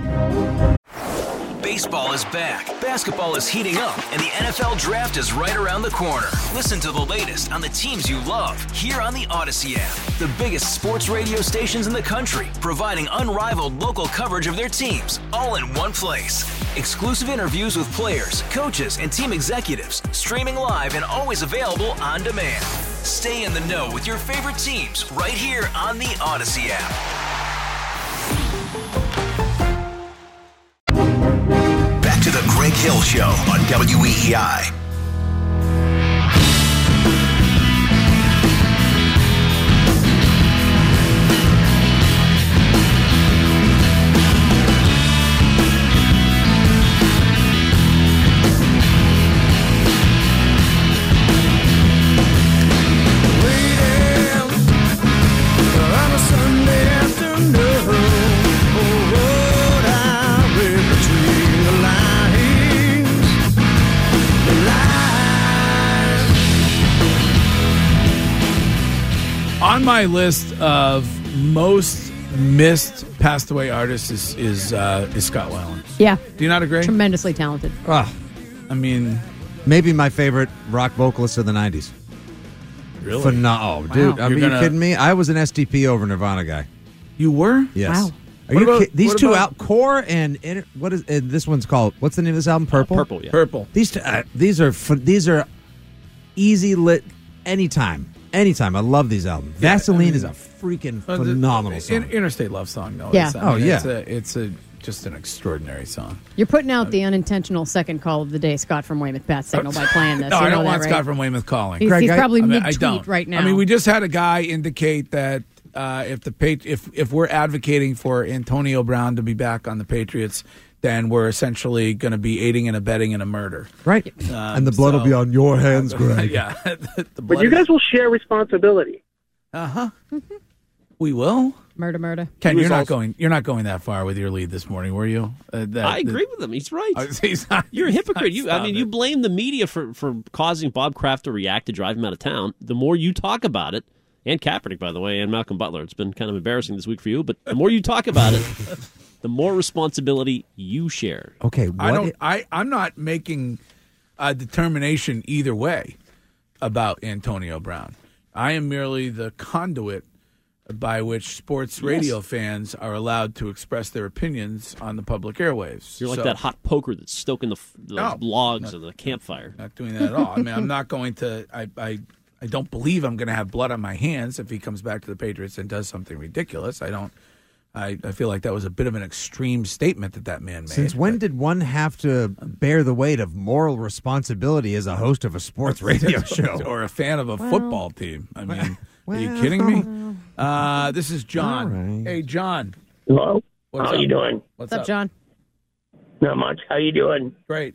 Baseball is back, basketball is heating up, and the NFL Draft is right around the corner. Listen to the latest on the teams you love here on the Odyssey app. The biggest sports radio stations in the country, providing unrivaled local coverage of their teams, all in one place. Exclusive interviews with players, coaches, and team executives, streaming live and always available on demand. Stay in the know with your favorite teams right here on the Odyssey app. To the Greg Hill Show on WEEI. On my list of most missed passed away artists is Scott Weiland. Yeah. Do you not agree? Tremendously talented. Oh, I mean, maybe my favorite rock vocalist of the 90s. Really? Phenomenal. Oh, dude. Wow. Are you kidding me? I was an STP over Nirvana guy. You were? Yes. Wow. Are you kidding? These two out, Core and what is this one's called? What's the name of this album? Purple. Purple. Yeah. Purple. These are easy lit anytime. I love these albums. Vaseline is a freaking phenomenal song. Interstate Love Song, though. Yeah. It's just an extraordinary song. You're putting out the unintentional second call of the day, Scott from Weymouth Bat Signal, by playing this. No, you I know don't that, want right? Scott from Weymouth calling. He's probably mid-tweet don't. right now. I mean, we just had a guy indicate that if we're advocating for Antonio Brown to be back on the Patriots, then we're essentially going to be aiding and abetting in a murder. Right. And the blood will be on your hands, Greg. Yeah. But you guys will share responsibility. Uh-huh. We will. Murder. Ken, you're not going that far with your lead this morning, were you? I agree with him. He's right. He's not, You're a hypocrite. You blame the media for causing Bob Kraft to react to drive him out of town. The more you talk about it, and Kaepernick, by the way, and Malcolm Butler, it's been kind of embarrassing this week for you, but the more you talk about it, the more responsibility you share. Okay, I'm not making a determination either way about Antonio Brown. I am merely the conduit by which sports radio fans are allowed to express their opinions on the public airwaves. You're like that hot poker that's stoking the logs of the campfire. Not doing that at all. I mean, I'm not going to. I don't believe I'm going to have blood on my hands if he comes back to the Patriots and does something ridiculous. I don't. I feel like that was a bit of an extreme statement that man made. Since when did one have to bear the weight of moral responsibility as a host of a sports radio show or a fan of a football team? I mean, are you kidding me? This is John. Hey, John. Hello. What's How up? you doing? What's up, John? Not much. How you doing? Great.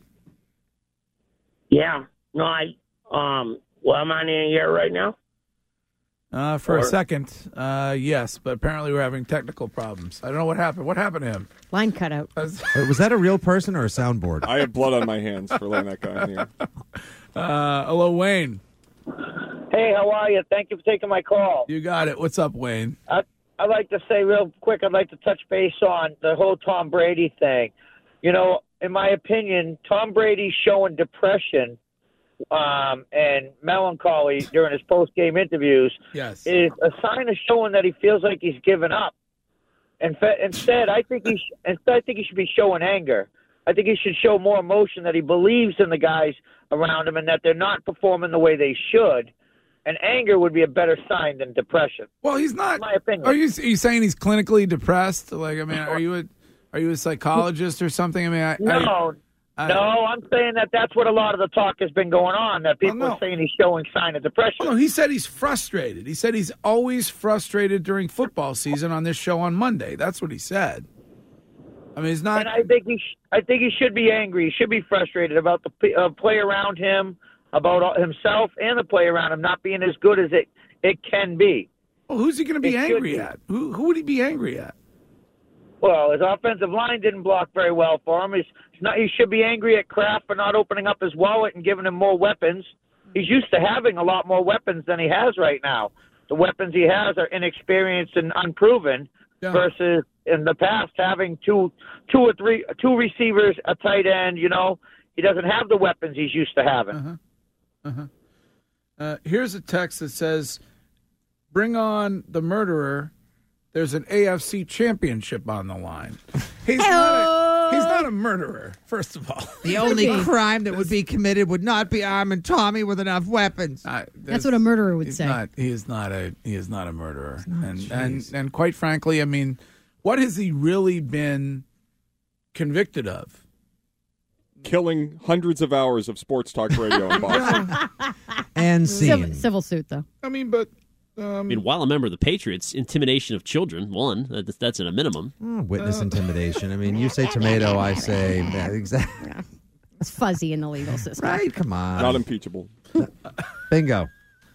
Yeah. No, well, I'm on the air right now. For a second, yes, but apparently we're having technical problems. I don't know what happened. What happened to him? Line cut out. Was that a real person or a soundboard? I have blood on my hands for letting that guy in here. Hello, Wayne. Hey, how are you? Thank you for taking my call. You got it. What's up, Wayne? I'd like to say real quick, I'd like to touch base on the whole Tom Brady thing. You know, in my opinion, Tom Brady's showing depression and melancholy during his post-game interviews is a sign of showing that he feels like he's given up. Instead, I think he should be showing anger. I think he should show more emotion that he believes in the guys around him and that they're not performing the way they should. And anger would be a better sign than depression. Well, he's not. In my opinion. Are you saying he's clinically depressed? Like, I mean, are you a psychologist or something? I mean, No, I'm saying that's what a lot of the talk has been going on, that people are saying he's showing sign of depression. No, he said he's frustrated. He said he's always frustrated during football season on this show on Monday. That's what he said. I mean, he's not. And I think he should be angry. He should be frustrated about the play around him, about himself and the play around him not being as good as it can be. Well, who's he going to be angry at? Who would he be angry at? Well, his offensive line didn't block very well for him. He should be angry at Kraft for not opening up his wallet and giving him more weapons. He's used to having a lot more weapons than he has right now. The weapons he has are inexperienced and unproven versus in the past having two receivers, a tight end. You know, he doesn't have the weapons he's used to having. Here's a text that says, "Bring on the murderer. There's an AFC championship on the line." He's not a murderer, first of all. The only crime that would be committed would not be arming Tommy with enough weapons. That's what a murderer would say. He is not a murderer. And quite frankly, I mean, what has he really been convicted of? Killing hundreds of hours of sports talk radio in Boston. And scene. Civil suit, though. I mean, but... I mean, while a member of the Patriots, intimidation of children, that's at a minimum. Witness intimidation. I mean, you say tomato, I say... exactly. It's fuzzy in the legal system. Right, come on. Not impeachable. Bingo.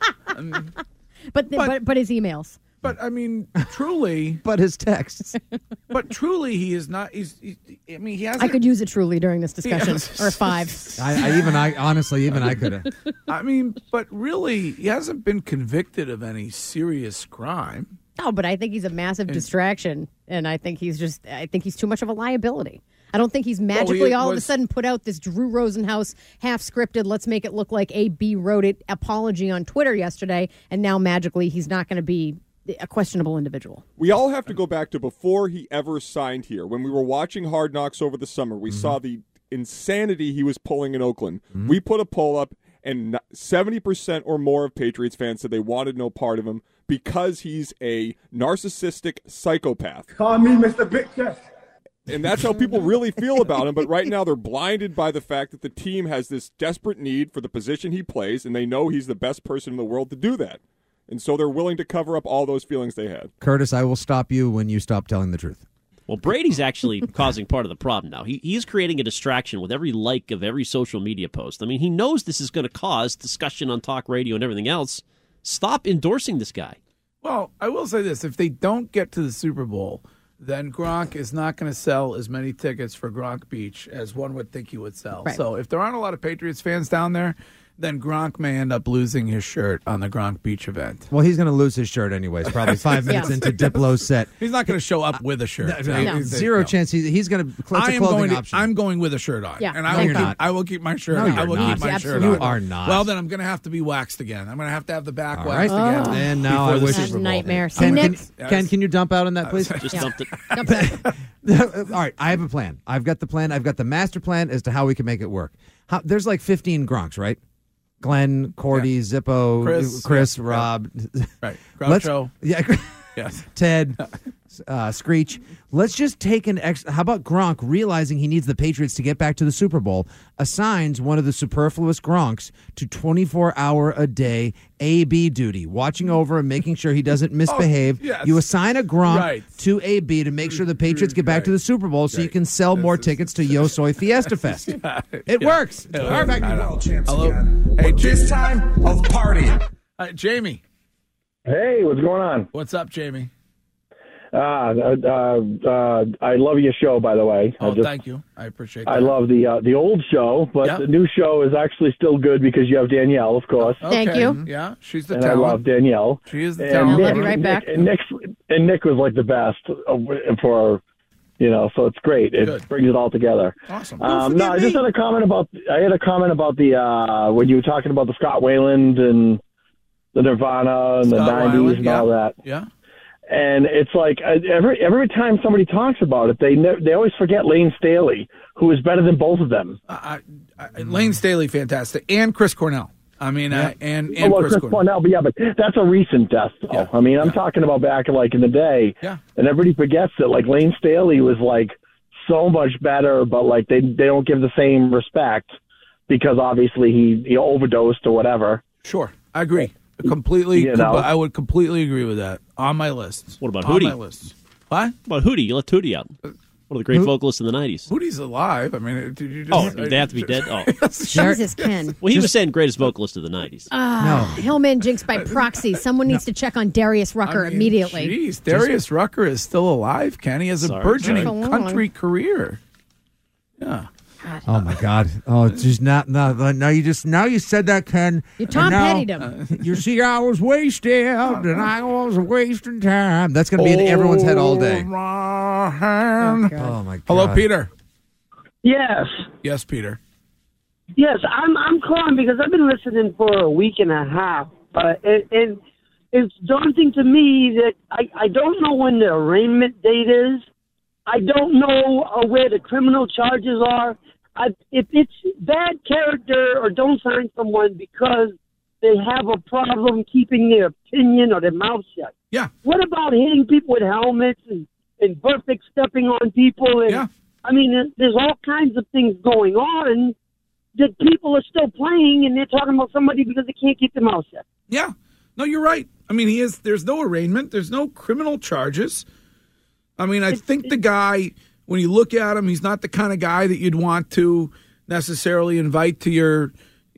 But his emails. But, I mean, truly... But his texts. But truly, he is not... he hasn't... I could use it truly during this discussion, or a 5. Honestly, I could have. I mean, but really, he hasn't been convicted of any serious crime. No, but I think he's a massive distraction, and I think he's too much of a liability. I don't think he's magically all of a sudden put out this Drew Rosenhaus half-scripted, let's make it look like A.B. wrote it apology on Twitter yesterday, and now magically he's not going to be a questionable individual. We all have to go back to before he ever signed here. When we were watching Hard Knocks over the summer, we saw the insanity he was pulling in Oakland. We put a poll up, and 70% or more of Patriots fans said they wanted no part of him because he's a narcissistic psychopath. Call me Mr. Big Chest. And that's how people really feel about him. But right now they're blinded by the fact that the team has this desperate need for the position he plays, and they know he's the best person in the world to do that. And so they're willing to cover up all those feelings they had. Curtis, I will stop you when you stop telling the truth. Well, Brady's actually causing part of the problem now. He's creating a distraction with every like of every social media post. I mean, he knows this is going to cause discussion on talk radio and everything else. Stop endorsing this guy. Well, I will say this. If they don't get to the Super Bowl, then Gronk is not going to sell as many tickets for Gronk Beach as one would think he would sell. Right. So if there aren't a lot of Patriots fans down there, then Gronk may end up losing his shirt on the Gronk Beach event. Well, he's going to lose his shirt anyways, probably 5 minutes into Diplo's set. He's not going to show up with a shirt. Zero chance. He's going to. It's a clothing option. I'm going with a shirt on. Yeah. And I will keep my shirt No, on. you're I will not. keep my shirt You on. are not. Well, then I'm going to have to be waxed again. I'm going to have the back All waxed right. again. And now I before the wish Super Bowl. Nightmare. Ken, can you dump out on that, please? Just dumped it. All right, I have a plan. I've got the plan. I've got the master plan as to how we can make it work. There's like 15 Gronks, right? Glenn, Cordy, Zippo, Chris, Rob. Right. Groucho. Yes. Ted, Screech. Let's just take an extra. How about Gronk, realizing he needs the Patriots to get back to the Super Bowl, assigns one of the superfluous Gronks to 24-hour-a-day AB duty, watching over and making sure he doesn't misbehave. Yes. You assign a Gronk to AB to make sure the Patriots get back to the Super Bowl so you can sell more tickets to Yo Soy Fiesta Fest. It works. It's perfect. Hello. Hey, this time of partying. Jamie. Hey, what's going on? What's up, Jamie? I love your show, by the way. Thank you. I appreciate that. I love the old show, but the new show is actually still good because you have Danielle, of course. Thank you. Yeah, she's the and talent. I love Danielle. She is the and talent. Nick, I'll be right back. And Nick was like the best for, so it's great. It brings it all together. Awesome. I just had a comment about the when you were talking about the Scott Weiland and the Nirvana and Scott the 90s Weiland, and all that. Yeah. And it's like every time somebody talks about it, they always forget Lane Staley, who is better than both of them. Lane Staley, fantastic, and Chris Cornell. I mean, and Chris Cornell, but that's a recent death, though. Yeah. I mean, I'm talking about back like in the day. Yeah. And everybody forgets that like Lane Staley was like so much better, but like they don't give the same respect because obviously he overdosed or whatever. Sure, I agree. Completely, I would completely agree with that. On my list. What about On Hootie? my list. What? What about Hootie? You left Hootie out. One of the great vocalists in the 90s. Hootie's alive. I mean, did you just... they have to be dead? Oh. Jesus, Ken. Well, he was saying greatest vocalist of the 90s. Hillman jinxed by proxy. Someone needs to check on Darius Rucker immediately. Jeez, Darius Rucker is still alive, Ken. He has a burgeoning country career. Yeah. Oh my God! Oh, it's just not. No, now you said that, Ken. You Tom Petty'd him. You see, I was wasted, and I was wasting time. That's going to be in everyone's head all day. Oh my God! Hello, Peter. Yes. Yes, Peter. Yes, I'm calling because I've been listening for a week and a half, and it's daunting to me that I don't know when the arraignment date is. I don't know where the criminal charges are. If it's bad character or don't sign someone because they have a problem keeping their opinion or their mouth shut. Yeah. What about hitting people with helmets and perfect stepping on people? And, I mean, there's all kinds of things going on that people are still playing, and they're talking about somebody because they can't keep their mouth shut. Yeah. No, you're right. I mean, there's no arraignment. There's no criminal charges. I mean, I think the guy, when you look at him, he's not the kind of guy that you'd want to necessarily invite to your,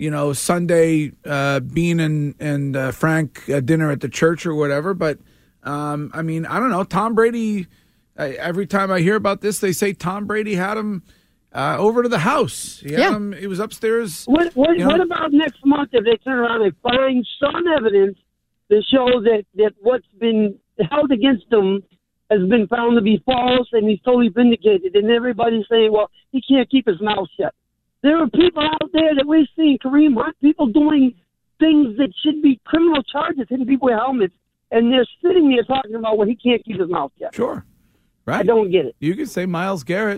Sunday Bean and Frank dinner at the church or whatever. But, I mean, I don't know. Tom Brady, every time I hear about this, they say Tom Brady had him over to the house. He was upstairs. What about next month if they turn around and find some evidence to show that what's been held against him has been found to be false and he's totally vindicated, and everybody's saying, well, he can't keep his mouth shut. There are people out there that we've seen, Kareem Hunt, people doing things that should be criminal charges, hitting people with helmets, and they're sitting there talking about, well, he can't keep his mouth shut. Sure. Right. I don't get it. You could say Myles Garrett.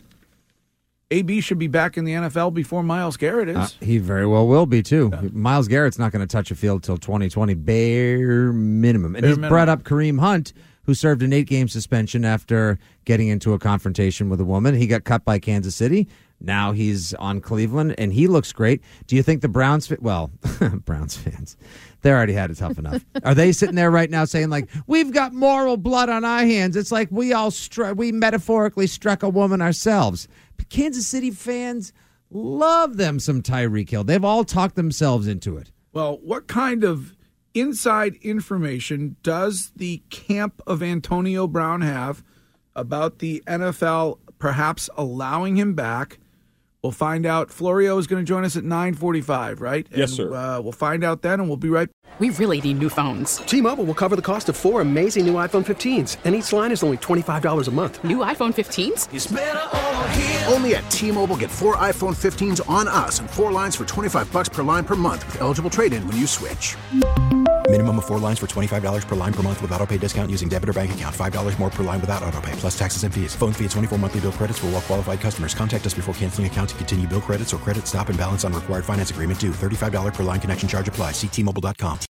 AB should be back in the NFL before Myles Garrett is. He very well will be, too. Yeah. Myles Garrett's not going to touch a field till 2020, bare minimum. And he's brought up Kareem Hunt, who served an 8-game suspension after getting into a confrontation with a woman. He got cut by Kansas City. Now he's on Cleveland, and he looks great. Do you think the Browns Browns fans, they already had it tough enough. Are they sitting there right now saying, like, we've got moral blood on our hands? It's like we metaphorically struck a woman ourselves. But Kansas City fans love them some Tyreek Hill. They've all talked themselves into it. Well, what kind of inside information does the camp of Antonio Brown have about the NFL perhaps allowing him back We'll find out. Florio is going to join us at 9:45, right? Yes, and, sir. We'll find out then, and we'll be right. We really need new phones. T-Mobile will cover the cost of 4 amazing new iPhone 15s, and each line is only $25 a month. New iPhone 15s? It's better over here. Only at T-Mobile, get 4 iPhone 15s on us and 4 lines for $25 per line per month with eligible trade-in when you switch. Minimum of 4 lines for $25 per line per month with autopay discount using debit or bank account. $5 more per line without autopay, plus taxes and fees. Phone fee at 24 monthly bill credits for well-qualified customers. Contact us before canceling account to continue bill credits or credit stop and balance on required finance agreement due. $35 per line connection charge applies. See T-Mobile.com.